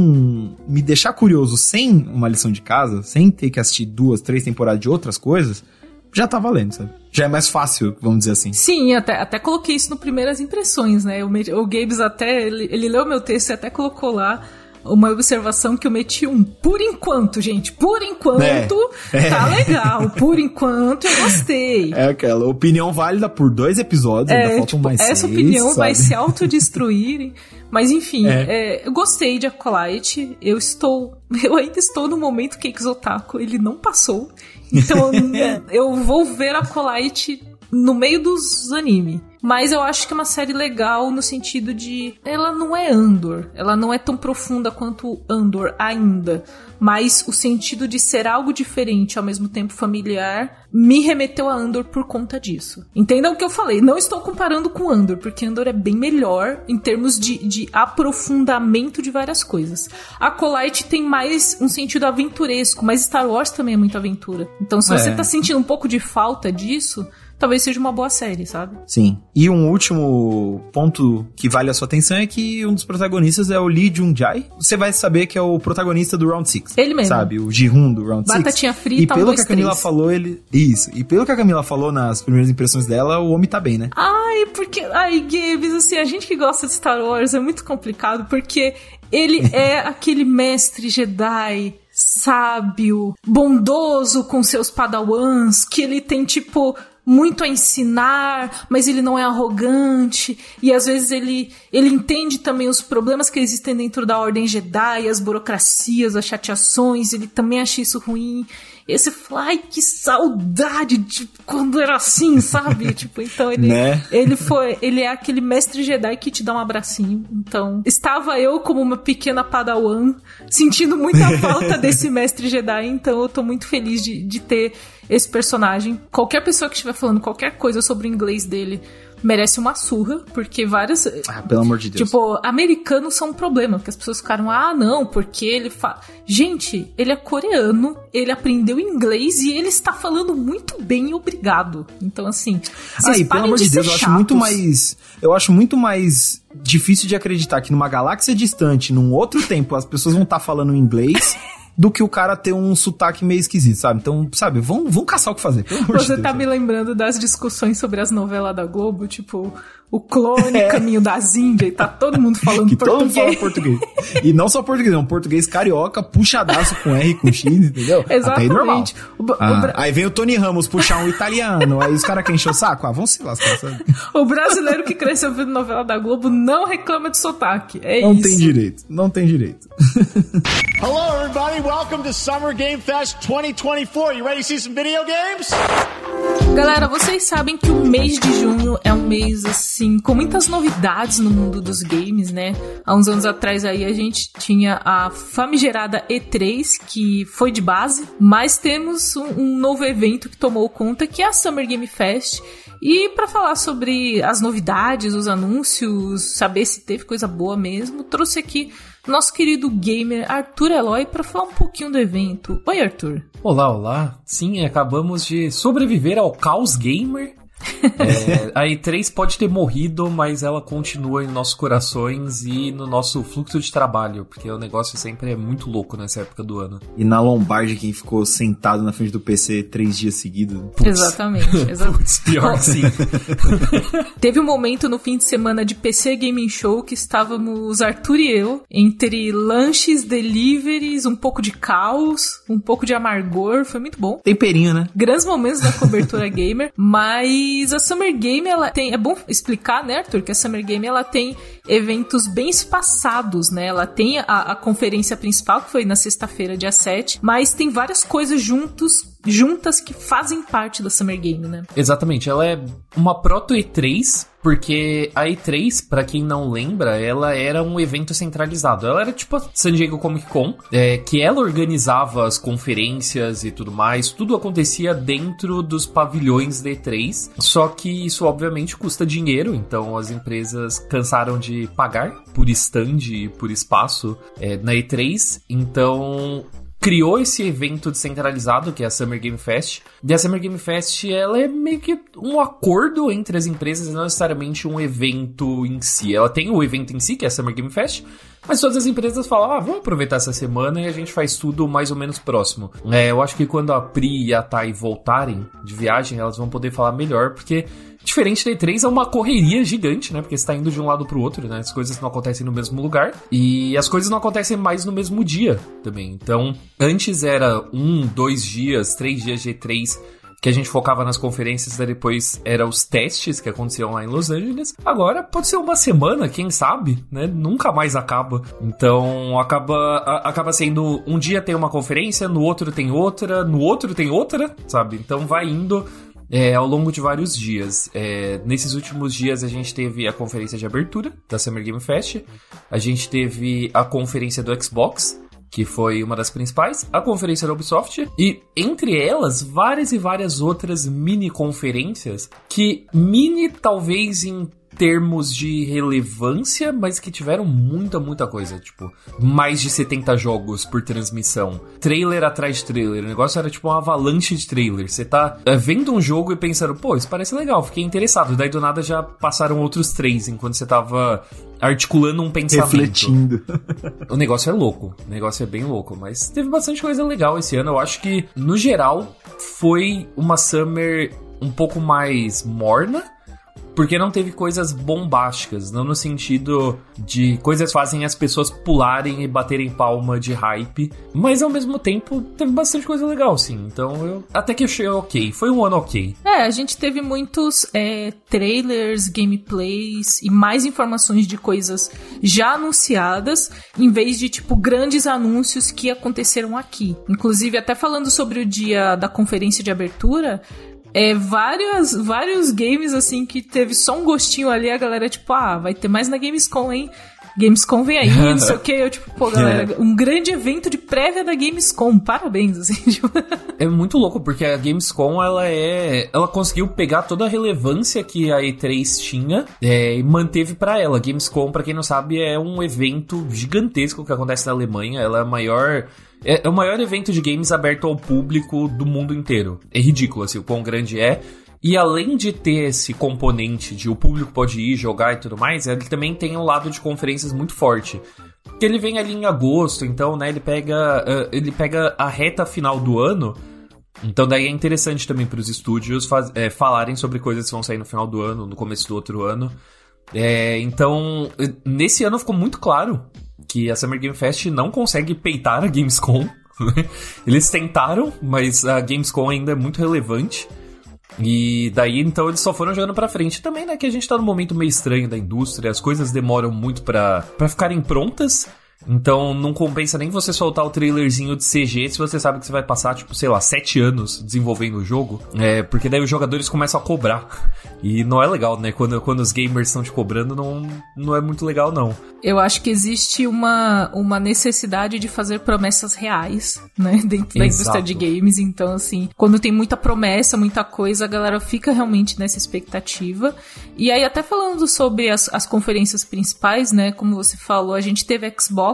Speaker 2: deixar curioso sem uma lição de casa, sem ter que assistir 2, 3 temporadas de outras coisas, já tá valendo, sabe? Já é mais fácil, vamos dizer assim.
Speaker 1: Sim, até coloquei isso no Primeiras Impressões, né? O Gabes até, ele leu meu texto e até colocou lá uma observação que eu meti por enquanto, gente, por enquanto, tá legal, por enquanto eu gostei.
Speaker 2: É aquela opinião válida por 2 episódios, ainda faltam mais 6,
Speaker 1: essa opinião sabe? Vai se autodestruir, mas enfim, eu gostei de Acolyte, eu ainda estou no momento Cakes Otaku, ele não passou, então eu vou ver Acolyte no meio dos anime. Mas eu acho que é uma série legal no sentido de... Ela não é Andor. Ela não é tão profunda quanto Andor ainda. Mas o sentido de ser algo diferente, ao mesmo tempo familiar, me remeteu a Andor por conta disso. Entendam o que eu falei. Não estou comparando com Andor, porque Andor é bem melhor em termos de aprofundamento de várias coisas. Acolyte tem mais um sentido aventuresco, mas Star Wars também é muita aventura. Então se você tá sentindo um pouco de falta disso... Talvez seja uma boa série, sabe?
Speaker 2: Sim. E um último ponto que vale a sua atenção é que um dos protagonistas é o Lee Jung-jae. Você vai saber que é o protagonista do Round 6.
Speaker 1: Ele mesmo.
Speaker 2: Sabe? O Ji-hoon do Round 6.
Speaker 1: Batatinha frita,
Speaker 2: e pelo que a Camila falou, Isso. E pelo que a Camila falou nas primeiras impressões dela, o homem tá bem, né?
Speaker 1: Ai, Gabes, assim, a gente que gosta de Star Wars é muito complicado, porque ele é aquele mestre Jedi... sábio, bondoso com seus padawans, que ele tem, tipo, muito a ensinar, mas ele não é arrogante, e às vezes ele entende também os problemas que existem dentro da Ordem Jedi, as burocracias, as chateações, ele também acha isso ruim. E você fala, ai, que saudade de quando era assim, sabe? Tipo, então ele,
Speaker 2: né?
Speaker 1: ele é aquele mestre Jedi que te dá um abracinho. Então, estava eu como uma pequena padawan, sentindo muita falta desse mestre Jedi, então eu tô muito feliz de ter esse personagem. Qualquer pessoa que estiver falando qualquer coisa sobre o inglês dele merece uma surra, porque várias...
Speaker 2: pelo amor de Deus.
Speaker 1: Tipo, americanos são um problema, porque as pessoas ficaram, não, porque ele fala... Gente, ele é coreano, ele aprendeu inglês e ele está falando muito bem, obrigado. Então, assim, vocês
Speaker 2: pelo amor de Deus, eu acho muito mais difícil de acreditar que numa galáxia distante, num outro tempo, as pessoas vão estar falando inglês... do que o cara ter um sotaque meio esquisito, sabe? Então, sabe, vão caçar o que fazer.
Speaker 1: Você tá me lembrando das discussões sobre as novelas da Globo, tipo, o Clone, Caminho das Índias, e tá todo mundo falando
Speaker 2: que
Speaker 1: português.
Speaker 2: Todo mundo fala português. E não só português, não. Português carioca, puxadaço com R, com X, entendeu?
Speaker 1: Exatamente.
Speaker 2: Até aí normal. Aí vem o Tony Ramos puxar um italiano, aí os caras querem encher o saco. Vão se lascar, sabe?
Speaker 1: O brasileiro que cresceu vendo novela da Globo não reclama de sotaque.
Speaker 2: Não tem direito.
Speaker 5: Hello, everybody. Welcome to Summer Game Fest 2024. You ready to see some video games?
Speaker 1: Galera, vocês sabem que o mês de junho é um mês, assim, com muitas novidades no mundo dos games, né? Há uns anos atrás aí a gente tinha a famigerada E3, que foi de base, mas temos um novo evento que tomou conta, que é a Summer Game Fest. E para falar sobre as novidades, os anúncios, saber se teve coisa boa mesmo, trouxe aqui nosso querido gamer Arthur Eloy para falar um pouquinho do evento. Oi, Arthur.
Speaker 6: Olá. Sim, acabamos de sobreviver ao caos gamer. A E3 pode ter morrido, mas ela continua em nossos corações e no nosso fluxo de trabalho, porque o negócio sempre é muito louco nessa época do ano.
Speaker 2: E na lombarde quem ficou sentado na frente do PC 3 dias seguidos.
Speaker 1: Exatamente.
Speaker 6: Putz, pior sim.
Speaker 1: Teve um momento no fim de semana de PC Gaming Show que estávamos Arthur e eu, entre lanches, deliveries, um pouco de caos, um pouco de amargor, foi muito bom.
Speaker 2: Temperinho, né?
Speaker 1: Grandes momentos da cobertura gamer, mas a Summer Game, ela tem... É bom explicar, né, Arthur, que a Summer Game, ela tem eventos bem espaçados, né? Ela tem a conferência principal, que foi na sexta-feira, dia 7, mas tem várias coisas juntas que fazem parte da Summer Game, né?
Speaker 6: Exatamente, ela é uma proto E3, porque a E3, pra quem não lembra, ela era um evento centralizado. Ela era tipo a San Diego Comic Con, que ela organizava as conferências e tudo mais. Tudo acontecia dentro dos pavilhões da E3. Só que isso obviamente custa dinheiro, então as empresas cansaram de pagar por stand e por espaço na E3. Então criou esse evento descentralizado, que é a Summer Game Fest. E a Summer Game Fest, ela é meio que um acordo entre as empresas e não necessariamente um evento em si. Ela tem o evento em si, que é a Summer Game Fest, mas todas as empresas falam, vamos aproveitar essa semana e a gente faz tudo mais ou menos próximo. Eu acho que quando a Pri e a Thay voltarem de viagem, elas vão poder falar melhor, porque diferente da E3 é uma correria gigante, né? Porque você tá indo de um lado pro outro, né? As coisas não acontecem no mesmo lugar e as coisas não acontecem mais no mesmo dia também. Então, antes era 1, 2 dias, 3 dias de E3 que a gente focava nas conferências, daí depois era os testes que aconteciam lá em Los Angeles. Agora pode ser uma semana, quem sabe, né? Nunca mais acaba. Então acaba sendo, um dia tem uma conferência, no outro tem outra, no outro tem outra, sabe? Então vai indo ao longo de vários dias. Nesses últimos dias a gente teve a conferência de abertura da Summer Game Fest, a gente teve a conferência do Xbox, que foi uma das principais, a conferência da Ubisoft, e entre elas, várias e várias outras mini-conferências, que talvez em termos de relevância, mas que tiveram muita coisa, tipo, mais de 70 jogos por transmissão, trailer atrás de trailer, o negócio era tipo uma avalanche de trailer, você tá vendo um jogo e pensando, pô, isso parece legal, fiquei interessado, daí do nada já passaram outros 3, enquanto você tava articulando um pensamento.
Speaker 2: Refletindo.
Speaker 6: O negócio é louco, o negócio é bem louco, mas teve bastante coisa legal esse ano, eu acho que, no geral, foi uma Summer um pouco mais morna, porque não teve coisas bombásticas, não no sentido de coisas que fazem as pessoas pularem e baterem palma de hype, mas ao mesmo tempo teve bastante coisa legal, sim. Então eu até que achei ok, foi um ano ok.
Speaker 1: A gente teve muitos trailers, gameplays e mais informações de coisas já anunciadas, em vez de, tipo, grandes anúncios que aconteceram aqui. Inclusive, até falando sobre o dia da conferência de abertura, vários games, assim, que teve só um gostinho ali, a galera, tipo, vai ter mais na Gamescom, hein? Gamescom vem aí, não sei o que. Eu, tipo, pô, galera, um grande evento de prévia da Gamescom. Parabéns, assim. Tipo.
Speaker 6: É muito louco, porque a Gamescom, ela conseguiu pegar toda a relevância que a E3 tinha e manteve pra ela. A Gamescom, pra quem não sabe, é um evento gigantesco que acontece na Alemanha. Ela é a maior... É o maior evento de games aberto ao público do mundo inteiro. É ridículo, assim, o quão grande é. E além de ter esse componente de o público pode ir, jogar e tudo mais, ele também tem um lado de conferências muito forte. Porque ele vem ali em agosto, então, né, ele pega a reta final do ano. Então daí é interessante também para os estúdios falarem sobre coisas que vão sair no final do ano, no começo do outro ano. Então, nesse ano ficou muito claro que a Summer Game Fest não consegue peitar a Gamescom. Eles tentaram, mas a Gamescom ainda é muito relevante. E daí, então, eles só foram jogando pra frente. Também, né, que a gente tá num momento meio estranho da indústria. As coisas demoram muito pra ficarem prontas. Então, não compensa nem você soltar o trailerzinho de CG se você sabe que você vai passar, tipo, sei lá, 7 anos desenvolvendo o jogo. Porque daí os jogadores começam a cobrar. E não é legal, né? Quando os gamers estão te cobrando, não é muito legal, não.
Speaker 1: Eu acho que existe uma necessidade de fazer promessas reais, né? Dentro da indústria de games. Então, assim, quando tem muita promessa, muita coisa, a galera fica realmente nessa expectativa. E aí, até falando sobre as conferências principais, né? Como você falou, a gente teve Xbox.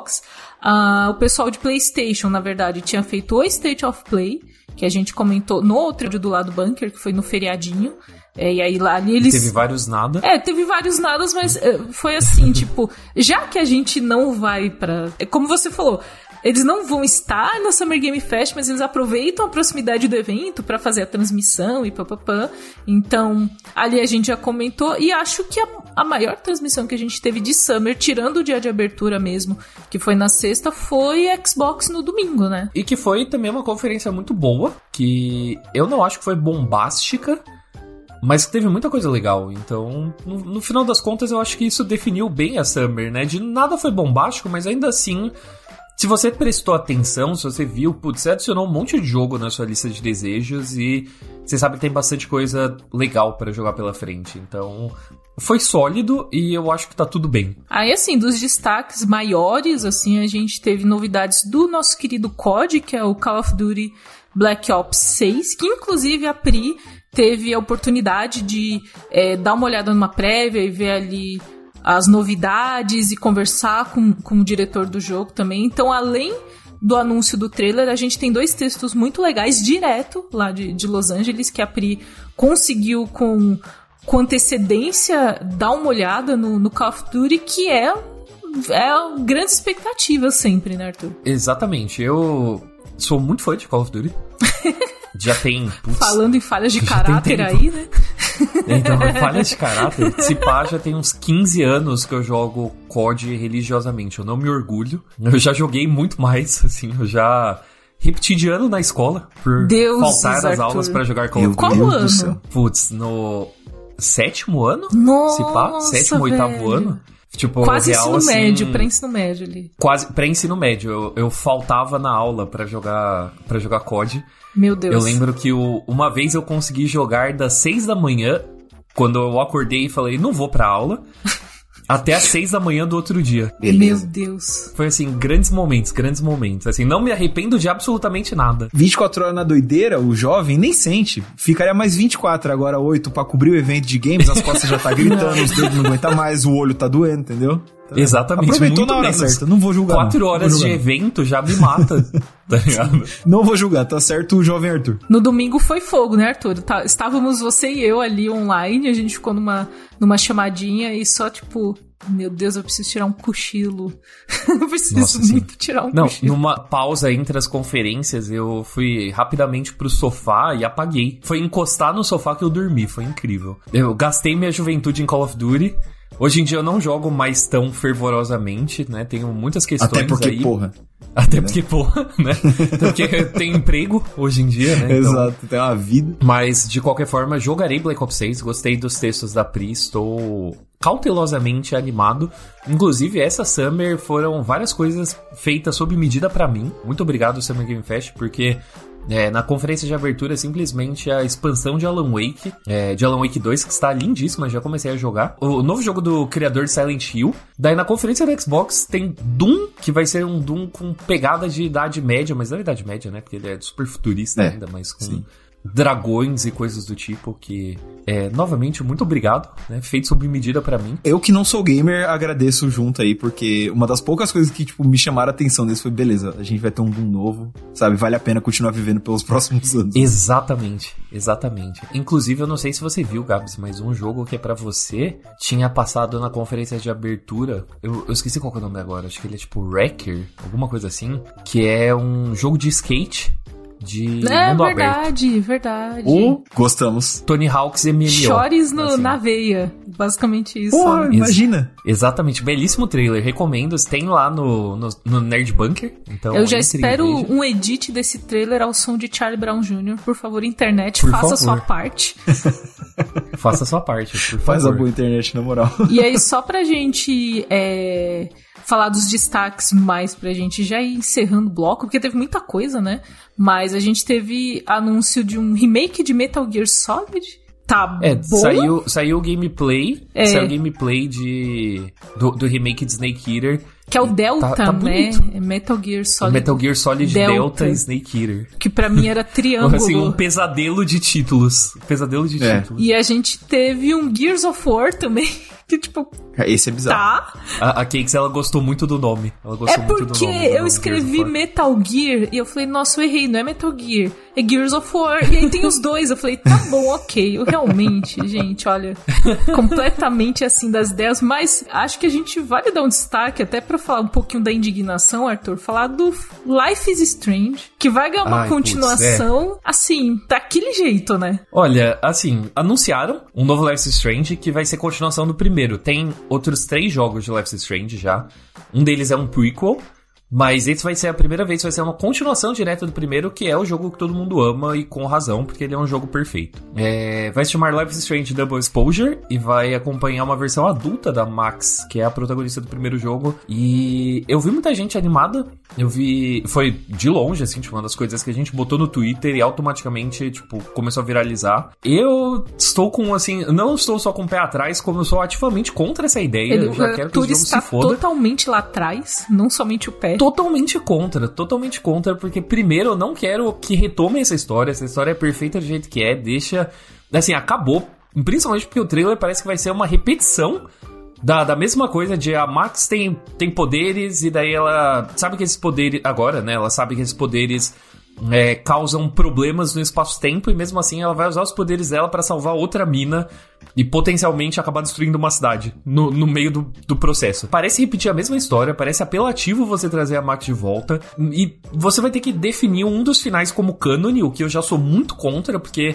Speaker 1: O pessoal de PlayStation, na verdade, tinha feito o State of Play, que a gente comentou no outro vídeo do lado Bunker, que foi no feriadinho. E aí lá ali eles...
Speaker 6: Teve vários nada.
Speaker 1: Teve vários nadas, mas foi assim, tipo, já que a gente não vai pra... Como você falou, eles não vão estar na Summer Game Fest, mas eles aproveitam a proximidade do evento pra fazer a transmissão e papapá. Então, ali a gente já comentou. E acho que a maior transmissão que a gente teve de Summer, tirando o dia de abertura mesmo, que foi na sexta, foi Xbox no domingo, né?
Speaker 6: E que foi também uma conferência muito boa, que eu não acho que foi bombástica, mas que teve muita coisa legal. Então, no final das contas, eu acho que isso definiu bem a Summer, né? De nada foi bombástico, mas ainda assim... Se você prestou atenção, se você viu, você adicionou um monte de jogo na sua lista de desejos e você sabe que tem bastante coisa legal pra jogar pela frente. Então, foi sólido e eu acho que tá tudo bem.
Speaker 1: Aí, assim, dos destaques maiores, assim, a gente teve novidades do nosso querido COD, que é o Call of Duty Black Ops 6, que inclusive a Pri teve a oportunidade de dar uma olhada numa prévia e ver ali as novidades e conversar com o diretor do jogo também. Então, além do anúncio do trailer, a gente tem 2 textos muito legais direto lá de Los Angeles, que a Pri conseguiu com antecedência dar uma olhada no Call of Duty, que é uma grande expectativa sempre, né, Arthur?
Speaker 6: Exatamente. Eu sou muito fã de Call of Duty. Já tem...
Speaker 1: Falando em falhas de caráter aí, né?
Speaker 6: Então, falhas de caráter. Se pá, já tem uns 15 anos que eu jogo COD religiosamente. Eu não me orgulho. Eu já joguei muito mais, assim. Eu já repeti de ano na escola por faltar as aulas pra jogar Call of Duty.
Speaker 1: Qual ano?
Speaker 6: Putz, no 7º ano?
Speaker 1: Nossa,
Speaker 6: se pá, 7º, 8º ano. Tipo,
Speaker 1: quase
Speaker 6: real,
Speaker 1: ensino
Speaker 6: assim,
Speaker 1: médio, pré-ensino médio ali.
Speaker 6: Quase pré-ensino médio. Eu faltava na aula pra jogar COD.
Speaker 1: Meu Deus.
Speaker 6: Eu lembro que uma vez eu consegui jogar das 6 da manhã, quando eu acordei e falei, não vou pra aula, até as 6 da manhã do outro dia.
Speaker 1: Beleza. Meu Deus.
Speaker 6: Foi assim, grandes momentos. Assim, não me arrependo de absolutamente nada.
Speaker 2: 24 horas na doideira, o jovem nem sente. Ficaria mais 24, agora 8 pra cobrir o evento de games, as costas já tá gritando, os dedos não aguentam mais, o olho tá doendo, entendeu?
Speaker 6: Exatamente.
Speaker 2: Aproveitou
Speaker 6: muito
Speaker 2: na hora
Speaker 6: menos.
Speaker 2: certa, não vou julgar.
Speaker 6: 4 horas de evento já me mata, tá ligado?
Speaker 2: Não vou julgar, tá certo o jovem Arthur.
Speaker 1: No domingo foi fogo, né, Arthur? Estávamos você e eu ali online, a gente ficou numa chamadinha e só, tipo, meu Deus, eu preciso tirar um cochilo. Eu preciso muito tirar um cochilo.
Speaker 6: Numa pausa entre as conferências, eu fui rapidamente pro sofá e apaguei. Foi encostar no sofá que eu dormi, foi incrível. Eu gastei minha juventude em Call of Duty. Hoje em dia eu não jogo mais tão fervorosamente, né? Tenho muitas questões aí.
Speaker 2: Até porque, porra.
Speaker 6: Até porque, porra, né? Porque eu tenho emprego hoje em dia, né?
Speaker 2: Exato, tem uma vida.
Speaker 6: Mas, de qualquer forma, jogarei Black Ops 6. Gostei dos textos da Pri, estou cautelosamente animado. Inclusive, essa Summer foram várias coisas feitas sob medida pra mim. Muito obrigado, Summer Game Fest, porque... na conferência de abertura, simplesmente a expansão de Alan Wake, de Alan Wake 2, que está lindíssima, já comecei a jogar. O novo jogo do criador de Silent Hill. Daí na conferência do Xbox tem Doom, que vai ser um Doom com pegada de Idade Média, mas não é Idade Média, né? Porque ele é super futurista ainda, mas com dragões e coisas do tipo, que novamente, muito obrigado, né? Feito sob medida pra mim.
Speaker 2: Eu que não sou gamer, agradeço junto aí, porque uma das poucas coisas que, tipo, me chamaram a atenção desse foi, beleza, a gente vai ter um Doom novo, sabe? Vale a pena continuar vivendo pelos próximos anos.
Speaker 6: Exatamente. Inclusive, eu não sei se você viu, Gabs, mas um jogo que é pra você tinha passado na conferência de abertura, eu esqueci qual que é o nome agora, acho que ele é tipo Wrecker, alguma coisa assim, que é um jogo de skate de mundo aberto.
Speaker 1: Verdade.
Speaker 2: Gostamos.
Speaker 6: Tony Hawk's MMO.
Speaker 1: Chores na veia. Basicamente isso.
Speaker 2: Porra, imagina.
Speaker 6: Exatamente. Belíssimo trailer. Recomendo. Tem lá no Nerd Bunker. Então,
Speaker 1: eu já espero um edit desse trailer ao som de Charlie Brown Jr. Por favor, internet, faça a sua parte.
Speaker 6: Faça a sua parte, por favor.
Speaker 2: Faz a boa internet, na moral.
Speaker 1: E aí, só pra gente... falar dos destaques mais pra gente já ir encerrando o bloco, porque teve muita coisa, né? Mas a gente teve anúncio de um remake de Metal Gear Solid. Tá bom?
Speaker 6: Saiu o gameplay. Saiu o gameplay do remake de Snake Eater.
Speaker 1: Que é o Delta,
Speaker 6: tá
Speaker 1: né?
Speaker 6: bonito.
Speaker 1: Metal Gear Solid.
Speaker 6: Metal Gear Solid Delta Snake Eater.
Speaker 1: Que pra mim era triângulo.
Speaker 6: Assim, um pesadelo de títulos. Títulos.
Speaker 1: E a gente teve um Gears of War também. Que tipo...
Speaker 2: Esse é bizarro.
Speaker 1: Tá.
Speaker 6: A Cakes, ela gostou muito do nome. Ela gostou muito do nome.
Speaker 1: É porque eu escrevi Metal Gear e eu falei, nossa, eu errei, não é Metal Gear, é Gears of War. E aí tem os dois. Eu falei, tá bom, ok. Eu realmente, gente, olha, completamente assim das ideias. Mas acho que a gente vale dar um destaque até pra falar um pouquinho da indignação, Arthur. Falar do Life is Strange, que vai ganhar uma continuação, assim, daquele jeito, né?
Speaker 6: Olha, assim, anunciaram um novo Life is Strange que vai ser continuação do primeiro. Tem outros 3 jogos de Life is Strange já. Um deles é um prequel, mas esse vai ser a primeira vez, vai ser uma continuação direta do primeiro, que é o jogo que todo mundo ama e com razão, porque ele é um jogo perfeito. Vai se chamar Life is Strange Double Exposure e vai acompanhar uma versão adulta da Max, que é a protagonista do primeiro jogo. E eu vi muita gente animada. Foi de longe, assim, tipo, uma das coisas que a gente botou no Twitter e automaticamente, tipo, começou a viralizar. Eu estou com, assim, não estou só com o pé atrás, como eu sou ativamente contra essa ideia. Eu já quero que o jogo se foda.
Speaker 1: Totalmente lá atrás, não somente o pé.
Speaker 6: Totalmente contra, porque primeiro eu não quero que retomem essa história é perfeita do jeito que é, deixa, assim, acabou, principalmente porque o trailer parece que vai ser uma repetição da mesma coisa de a Max tem poderes e daí ela sabe que esses poderes, agora, né, ela sabe que esses poderes causam problemas no espaço-tempo e mesmo assim ela vai usar os poderes dela pra salvar outra mina e potencialmente acabar destruindo uma cidade no meio do processo. Parece repetir a mesma história, parece apelativo você trazer a Max de volta e você vai ter que definir um dos finais como cânone, o que eu já sou muito contra, porque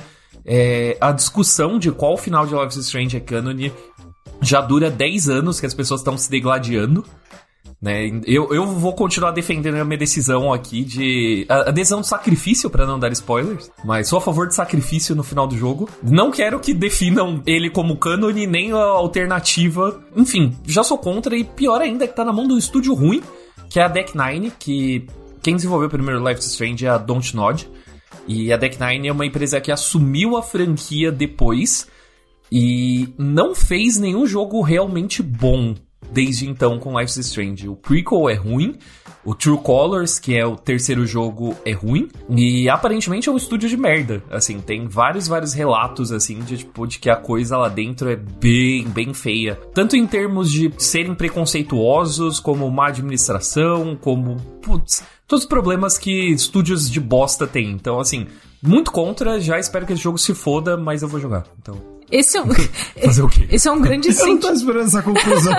Speaker 6: a discussão de qual final de Life is Strange é cânone já dura 10 anos que as pessoas estão se degladiando. Né? Eu vou continuar defendendo a minha decisão aqui a decisão do sacrifício, pra não dar spoilers, mas sou a favor de sacrifício no final do jogo. Não quero que definam ele como cânone, nem a alternativa. Enfim, já sou contra, e pior ainda que tá na mão de um estúdio ruim, que é a Deck Nine, que quem desenvolveu o primeiro Life is Strange é a Dontnod, e a Deck Nine é uma empresa que assumiu a franquia depois e não fez nenhum jogo realmente bom desde então com Life is Strange. O prequel é ruim, o True Colors, que é o terceiro jogo, é ruim, e aparentemente é um estúdio de merda. Assim, tem vários relatos, assim, de que a coisa lá dentro é bem feia. Tanto em termos de serem preconceituosos, como má administração, como, todos os problemas que estúdios de bosta têm. Então, assim, muito contra, já espero que esse jogo se foda, mas eu vou jogar. Então...
Speaker 1: Esse é um...
Speaker 6: Fazer o quê?
Speaker 1: Esse é um grande
Speaker 2: Eu não tô esperando essa conclusão.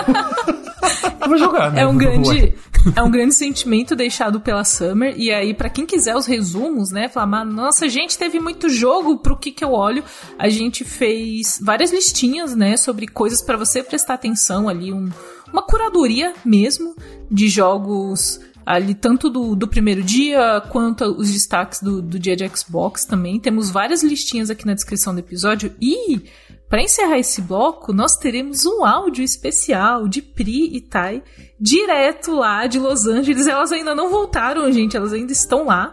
Speaker 6: Eu vou jogar, né?
Speaker 1: É um grande sentimento deixado pela Summer. E aí, pra quem quiser os resumos, né? Falar, nossa, gente, teve muito jogo, pro que eu olho? A gente fez várias listinhas, né? Sobre coisas pra você prestar atenção ali. Uma curadoria mesmo de jogos ali, tanto do primeiro dia, quanto os destaques do dia de Xbox também. Temos várias listinhas aqui na descrição do episódio. E, para encerrar esse bloco, nós teremos um áudio especial de Pri e Tai, direto lá de Los Angeles. Elas ainda não voltaram, gente, elas ainda estão lá.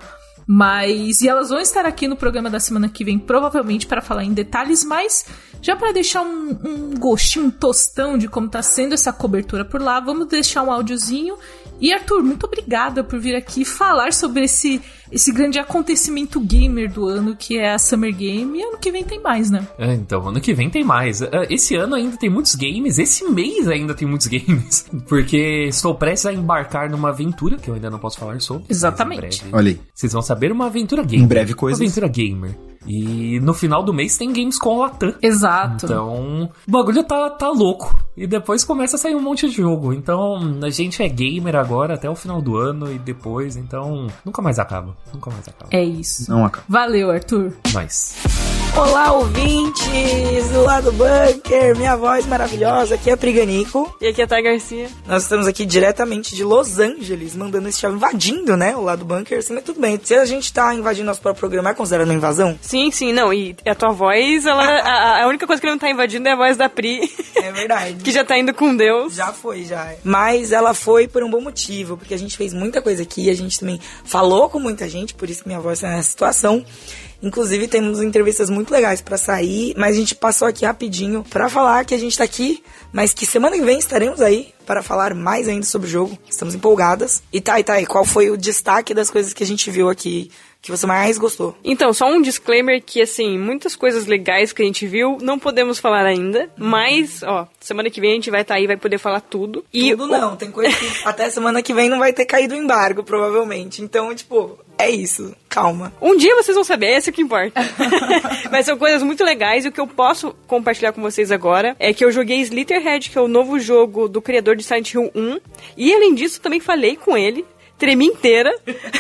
Speaker 1: E elas vão estar aqui no programa da semana que vem, provavelmente, para falar em detalhes, mas já para deixar um gostinho, um tostão de como tá sendo essa cobertura por lá, vamos deixar um áudiozinho. E Arthur, muito obrigada por vir aqui falar sobre esse grande acontecimento gamer do ano, que é a Summer Game. E ano que vem tem mais, né?
Speaker 6: Então, ano que vem tem mais. Esse ano ainda tem muitos games, esse mês ainda tem muitos games, porque estou prestes a embarcar numa aventura, que eu ainda não posso falar sobre.
Speaker 1: Exatamente.
Speaker 2: Olha aí.
Speaker 6: Vocês vão saber, uma aventura gamer.
Speaker 2: Em breve coisas.
Speaker 6: Uma aventura gamer. E no final do mês tem Gamescom Latam.
Speaker 1: Exato.
Speaker 6: Então, o bagulho tá louco. E depois começa a sair um monte de jogo. Então, a gente é gamer agora até o final do ano e depois, então, nunca mais acaba. Nunca mais acaba.
Speaker 1: É isso.
Speaker 2: Não acaba.
Speaker 1: Valeu, Arthur.
Speaker 6: Nice.
Speaker 7: Olá, ouvintes do Lado Bunker, minha voz maravilhosa, aqui é a Priganico.
Speaker 8: E aqui é a Thay Garcia.
Speaker 7: Nós estamos aqui diretamente de Los Angeles, mandando esse chave, invadindo, né, o Lado Bunker, assim, mas tudo bem. Se a gente tá invadindo nosso próprio programa, é considerado uma invasão?
Speaker 8: Sim, não, e a tua voz, a única coisa que ele não tá invadindo é a voz da Pri.
Speaker 7: É verdade.
Speaker 8: Que já tá indo com Deus.
Speaker 7: Já foi. Mas ela foi por um bom motivo, porque a gente fez muita coisa aqui, a gente também falou com muita gente, por isso que minha voz tá nessa situação. Inclusive, temos entrevistas muito legais pra sair, mas a gente passou aqui rapidinho pra falar que a gente tá aqui, mas que semana que vem estaremos aí para falar mais ainda sobre o jogo. Estamos empolgadas. E Thay, qual foi o destaque das coisas que a gente viu aqui que você mais gostou?
Speaker 8: Então, só um disclaimer que, assim, muitas coisas legais que a gente viu, não podemos falar ainda, mas, semana que vem a gente vai estar aí, vai poder falar tudo.
Speaker 7: Tudo não, tem coisa que até semana que vem não vai ter caído o embargo, provavelmente. Então, é isso, calma.
Speaker 8: Um dia vocês vão saber, esse é o que importa. Mas são coisas muito legais, e o que eu posso compartilhar com vocês agora é que eu joguei Slitherhead, que é o novo jogo do criador de Silent Hill 1, e além disso, também falei com ele, tremi inteira.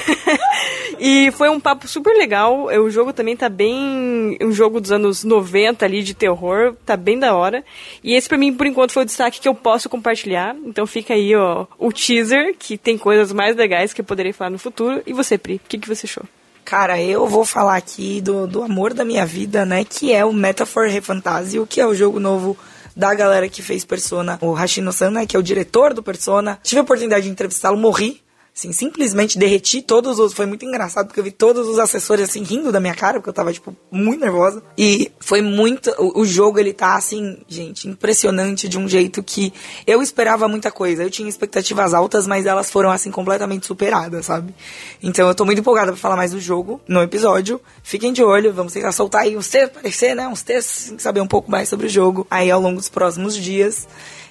Speaker 8: E foi um papo super legal. O jogo também tá bem... Um jogo dos anos 90 ali, de terror. Tá bem da hora. E esse pra mim, por enquanto, foi o destaque que eu posso compartilhar. Então fica aí, o teaser, que tem coisas mais legais que eu poderei falar no futuro. E você, Pri? O que você achou?
Speaker 7: Cara, eu vou falar aqui do amor da minha vida, né? Que é o Metaphor Refantasio, que é o jogo novo da galera que fez Persona. O Hashino-san, né? Que é o diretor do Persona. Tive a oportunidade de entrevistá-lo, morri. Assim, simplesmente derreti todos os... Foi muito engraçado, porque eu vi todos os assessores, assim, rindo da minha cara, porque eu tava, muito nervosa. E foi muito... O jogo, ele tá, assim, gente, impressionante de um jeito que eu esperava muita coisa. Eu tinha expectativas altas, mas elas foram, assim, completamente superadas, sabe? Então, eu tô muito empolgada pra falar mais do jogo no episódio. Fiquem de olho, vamos tentar soltar aí uns textos, aparecer, né? Uns textos, saber um pouco mais sobre o jogo aí ao longo dos próximos dias.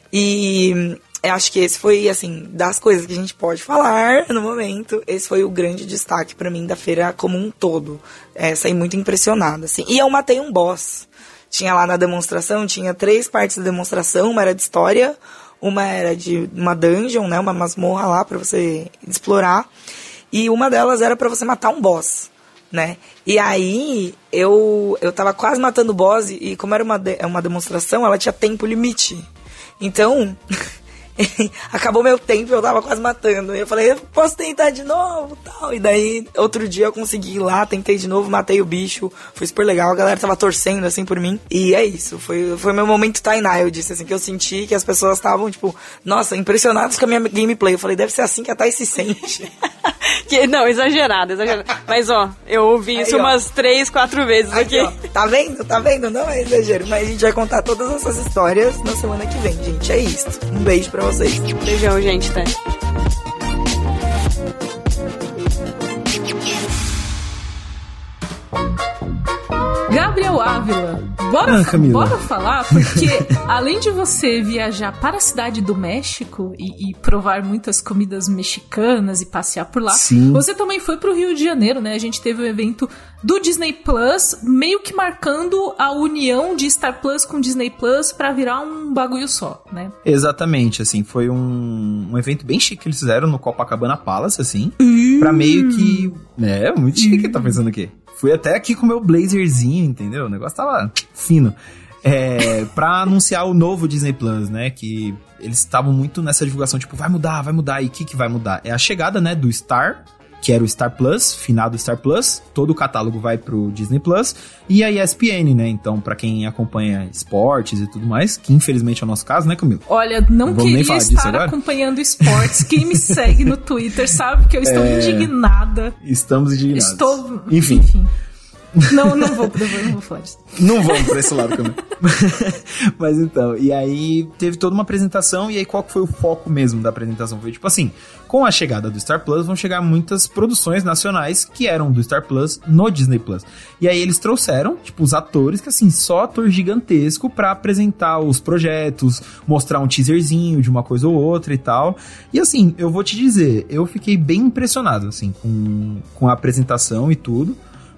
Speaker 7: E... eu acho que esse foi, assim, das coisas que a gente pode falar no momento, esse foi o grande destaque pra mim da feira como um todo. Saí muito impressionada, assim. E eu matei um boss. Tinha lá na demonstração, tinha 3 partes da demonstração, uma era de história, uma era de uma dungeon, né, uma masmorra lá pra você explorar, e uma delas era pra você matar um boss, né. E aí, eu tava quase matando o boss, e como era uma demonstração, ela tinha tempo limite. Então... acabou meu tempo, eu tava quase matando. E eu falei, eu posso tentar de novo, tal. E daí, outro dia eu consegui ir lá, tentei de novo, matei o bicho. Foi super legal, a galera tava torcendo, assim, por mim. E é isso, foi meu momento Tainá, eu disse, assim, que eu senti que as pessoas estavam, nossa, impressionadas com a minha gameplay. Eu falei, deve ser assim que a Thay se sente.
Speaker 8: Não, exagerado. Mas, eu ouvi isso umas 3, 4 vezes aqui.
Speaker 7: Tá vendo? Não é exagero. Mas a gente vai contar todas essas histórias na semana que vem, gente. É isso. Um beijo pra vocês.
Speaker 8: Beijão, gente, tá?
Speaker 1: Gabriel Ávila Bora falar, porque além de você viajar para a cidade do México e provar muitas comidas mexicanas e passear por lá,
Speaker 2: Sim.
Speaker 1: Você também foi pro Rio de Janeiro, né? A gente teve um evento do Disney Plus, meio que marcando a união de Star Plus com Disney Plus pra virar um bagulho só, né?
Speaker 2: Exatamente, assim, foi um evento bem chique que eles fizeram no Copacabana Palace, assim, pra meio que... muito chique, tá pensando aqui. Fui até aqui com o meu blazerzinho, entendeu? O negócio tava fino. Pra anunciar o novo Disney Plus, né? Que eles estavam muito nessa divulgação, tipo, vai mudar, e o que vai mudar? É a chegada, né, do Star, que era o Star Plus, finado Star Plus, todo o catálogo vai pro Disney Plus, e a ESPN, né? Então, pra quem acompanha esportes e tudo mais, que infelizmente é o nosso caso, né, Camila?
Speaker 1: Olha, não queria estar acompanhando esportes. Quem me segue no Twitter sabe que eu estou indignada.
Speaker 2: Estamos indignados.
Speaker 1: Enfim. Não vou falar disso.
Speaker 2: Não vamos pra esse lado também. Mas então, e aí teve toda uma apresentação, e aí qual que foi o foco mesmo da apresentação? Foi tipo assim, com a chegada do Star Plus vão chegar muitas produções nacionais que eram do Star Plus no Disney Plus. E aí eles trouxeram, tipo, os atores, que assim, só ator gigantesco pra apresentar os projetos, mostrar um teaserzinho de uma coisa ou outra e tal. E assim, eu vou te dizer, eu fiquei bem impressionado, assim, com a apresentação e tudo.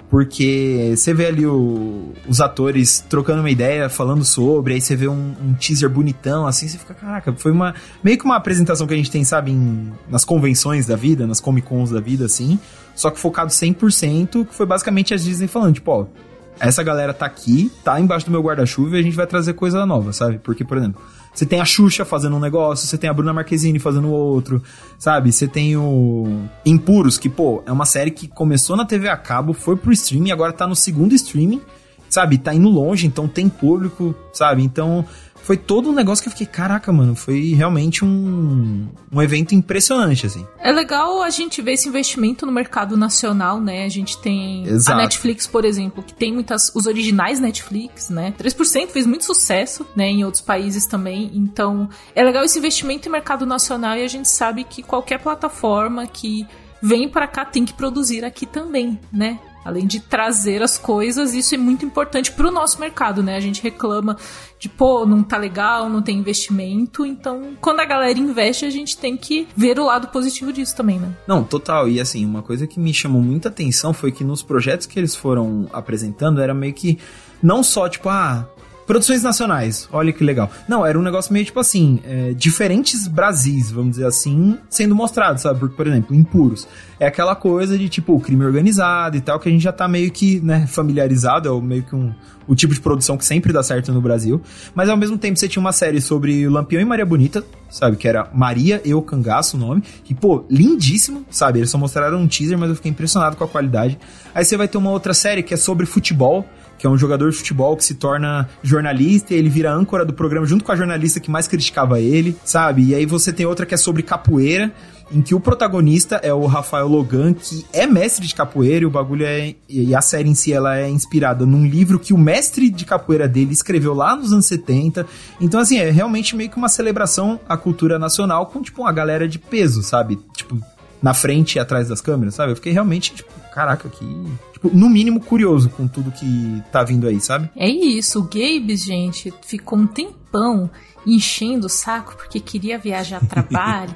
Speaker 2: Porque você vê ali os atores trocando uma ideia, falando sobre, aí você vê um teaser bonitão, assim, você fica, caraca, foi meio que uma apresentação que a gente tem, sabe, nas convenções da vida, nas Comic Cons da vida, assim, só que focado 100%, que foi basicamente a Disney falando, tipo, ó, essa galera tá aqui, tá embaixo do meu guarda-chuva e a gente vai trazer coisa nova, sabe? Porque, por exemplo, você tem a Xuxa fazendo um negócio, você tem a Bruna Marquezine fazendo outro, sabe? Você tem o Impuros, que, pô, é uma série que começou na TV a cabo, foi pro streaming, agora tá no segundo streaming, sabe? Tá indo longe, então tem público, sabe? Então, foi todo um negócio que eu fiquei, caraca, mano, foi realmente um evento impressionante, assim.
Speaker 1: É legal a gente ver esse investimento no mercado nacional, né? A gente tem a Netflix, por exemplo, que tem os originais Netflix, né? 3% fez muito sucesso, né? Em outros países também. Então, é legal esse investimento em mercado nacional, e a gente sabe que qualquer plataforma que vem pra cá tem que produzir aqui também, né? Além de trazer as coisas, isso é muito importante pro nosso mercado, né? A gente reclama de, pô, não tá legal, não tem investimento. Então, quando a galera investe, a gente tem que ver o lado positivo disso também, né?
Speaker 2: Não, total. E assim, uma coisa que me chamou muita atenção foi que nos projetos que eles foram apresentando, era meio que não só, tipo, produções nacionais, olha que legal. Não, era um negócio meio tipo assim, diferentes Brasis, vamos dizer assim, sendo mostrados, sabe? Porque, por exemplo, Impuros é aquela coisa de tipo crime organizado e tal, que a gente já tá meio que, né, familiarizado, é meio que o tipo de produção que sempre dá certo no Brasil. Mas ao mesmo tempo você tinha uma série sobre o Lampião e Maria Bonita, sabe? Que era Maria e o Cangaço o nome. Que, pô, lindíssimo, sabe? Eles só mostraram um teaser, mas eu fiquei impressionado com a qualidade. Aí você vai ter uma outra série que é sobre futebol, que é um jogador de futebol que se torna jornalista, e ele vira âncora do programa junto com a jornalista que mais criticava ele, sabe? E aí você tem outra que é sobre capoeira, em que o protagonista é o Rafael Logan, que é mestre de capoeira, e o bagulho e a série em si, ela é inspirada num livro que o mestre de capoeira dele escreveu lá nos anos 70. Então, assim, é realmente meio que uma celebração à cultura nacional com, tipo, uma galera de peso, sabe? Tipo, na frente e atrás das câmeras, sabe? Eu fiquei realmente, tipo, caraca, que... no mínimo curioso com tudo que tá vindo aí, sabe?
Speaker 1: É isso, o Gabes, gente, ficou um tempão enchendo o saco porque queria viajar a trabalho,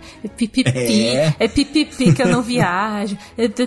Speaker 1: é pipipi que eu não viajo,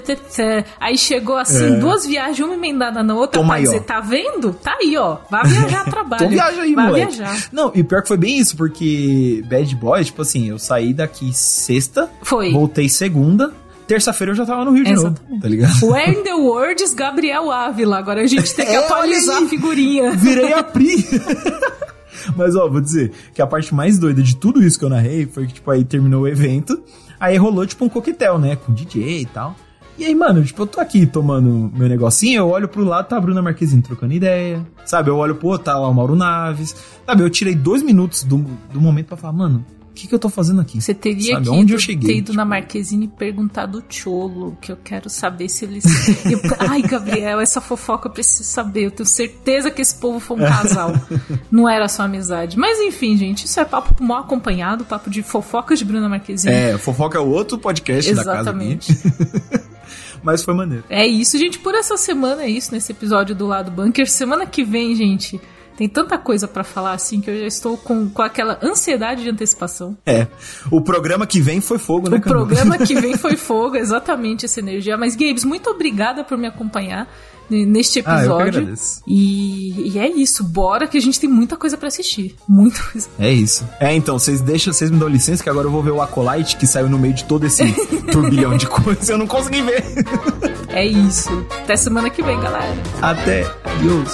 Speaker 1: aí chegou assim, 2 viagens, uma emendada na outra, pra dizer, tá vendo? Tá aí, ó, vai viajar a trabalho.
Speaker 2: Então viaja aí,
Speaker 1: vai
Speaker 2: moleque.
Speaker 1: Viajar.
Speaker 2: Não, e pior que foi bem isso, porque Bad Boys, tipo assim, eu saí daqui sexta, voltei segunda, terça-feira eu já tava no Rio de novo, tá ligado?
Speaker 1: Where in the Worlds, Gabriel Ávila. Agora a gente tem que atualizar a figurinha.
Speaker 2: Virei a Pri. Mas, ó, vou dizer que a parte mais doida de tudo isso que eu narrei foi que, tipo, aí terminou o evento, aí rolou, tipo, um coquetel, né, com DJ e tal. E aí, mano, tipo, eu tô aqui tomando meu negocinho, eu olho pro lado, tá a Bruna Marquezine trocando ideia, sabe? Eu olho pro outro, tá lá o Mauro Naves, sabe? Eu tirei 2 minutos do momento pra falar, mano, o que eu tô fazendo aqui?
Speaker 1: Você teria
Speaker 2: sabe?
Speaker 1: que
Speaker 2: Onde eu cheguei?
Speaker 1: ter ido na Marquezine e perguntado o Cholo, que eu quero saber se eles... Ai, Gabriel, essa fofoca eu preciso saber. Eu tenho certeza que esse povo foi um casal. Não era só amizade. Mas enfim, gente, isso é papo mal acompanhado, papo de fofocas de Bruna Marquezine.
Speaker 2: Fofoca é outro podcast da casa.
Speaker 1: Exatamente.
Speaker 2: Mas foi maneiro.
Speaker 1: É isso, gente. Por essa semana é isso, nesse episódio do Lado Bunker. Semana que vem, gente... Tem tanta coisa pra falar, assim, que eu já estou com aquela ansiedade de antecipação.
Speaker 2: O programa que vem foi fogo, né,
Speaker 1: O programa que vem foi fogo, exatamente essa energia. Mas, Gabes, muito obrigada por me acompanhar neste episódio.
Speaker 2: Eu que agradeço.
Speaker 1: E é isso, bora que a gente tem muita coisa pra assistir. Muita coisa.
Speaker 2: É isso. Então, vocês me dão licença que agora eu vou ver o Acolyte que saiu no meio de todo esse turbilhão de coisas. Eu não consegui ver.
Speaker 1: É isso. Até semana que vem, galera.
Speaker 2: Até. Adiós.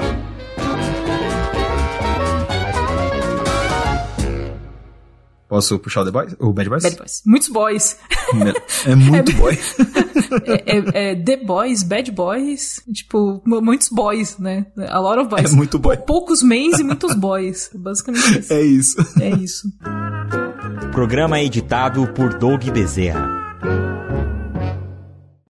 Speaker 2: Posso puxar o Bad Boys?
Speaker 1: Bad Boys. Muitos boys.
Speaker 2: É muito boy.
Speaker 1: The Boys, Bad Boys, tipo, muitos boys, né? A lot of boys.
Speaker 2: É muito boy.
Speaker 1: Poucos mens e muitos boys. Basicamente isso.
Speaker 2: É isso.
Speaker 1: É isso.
Speaker 9: Programa editado por Doug Bezerra.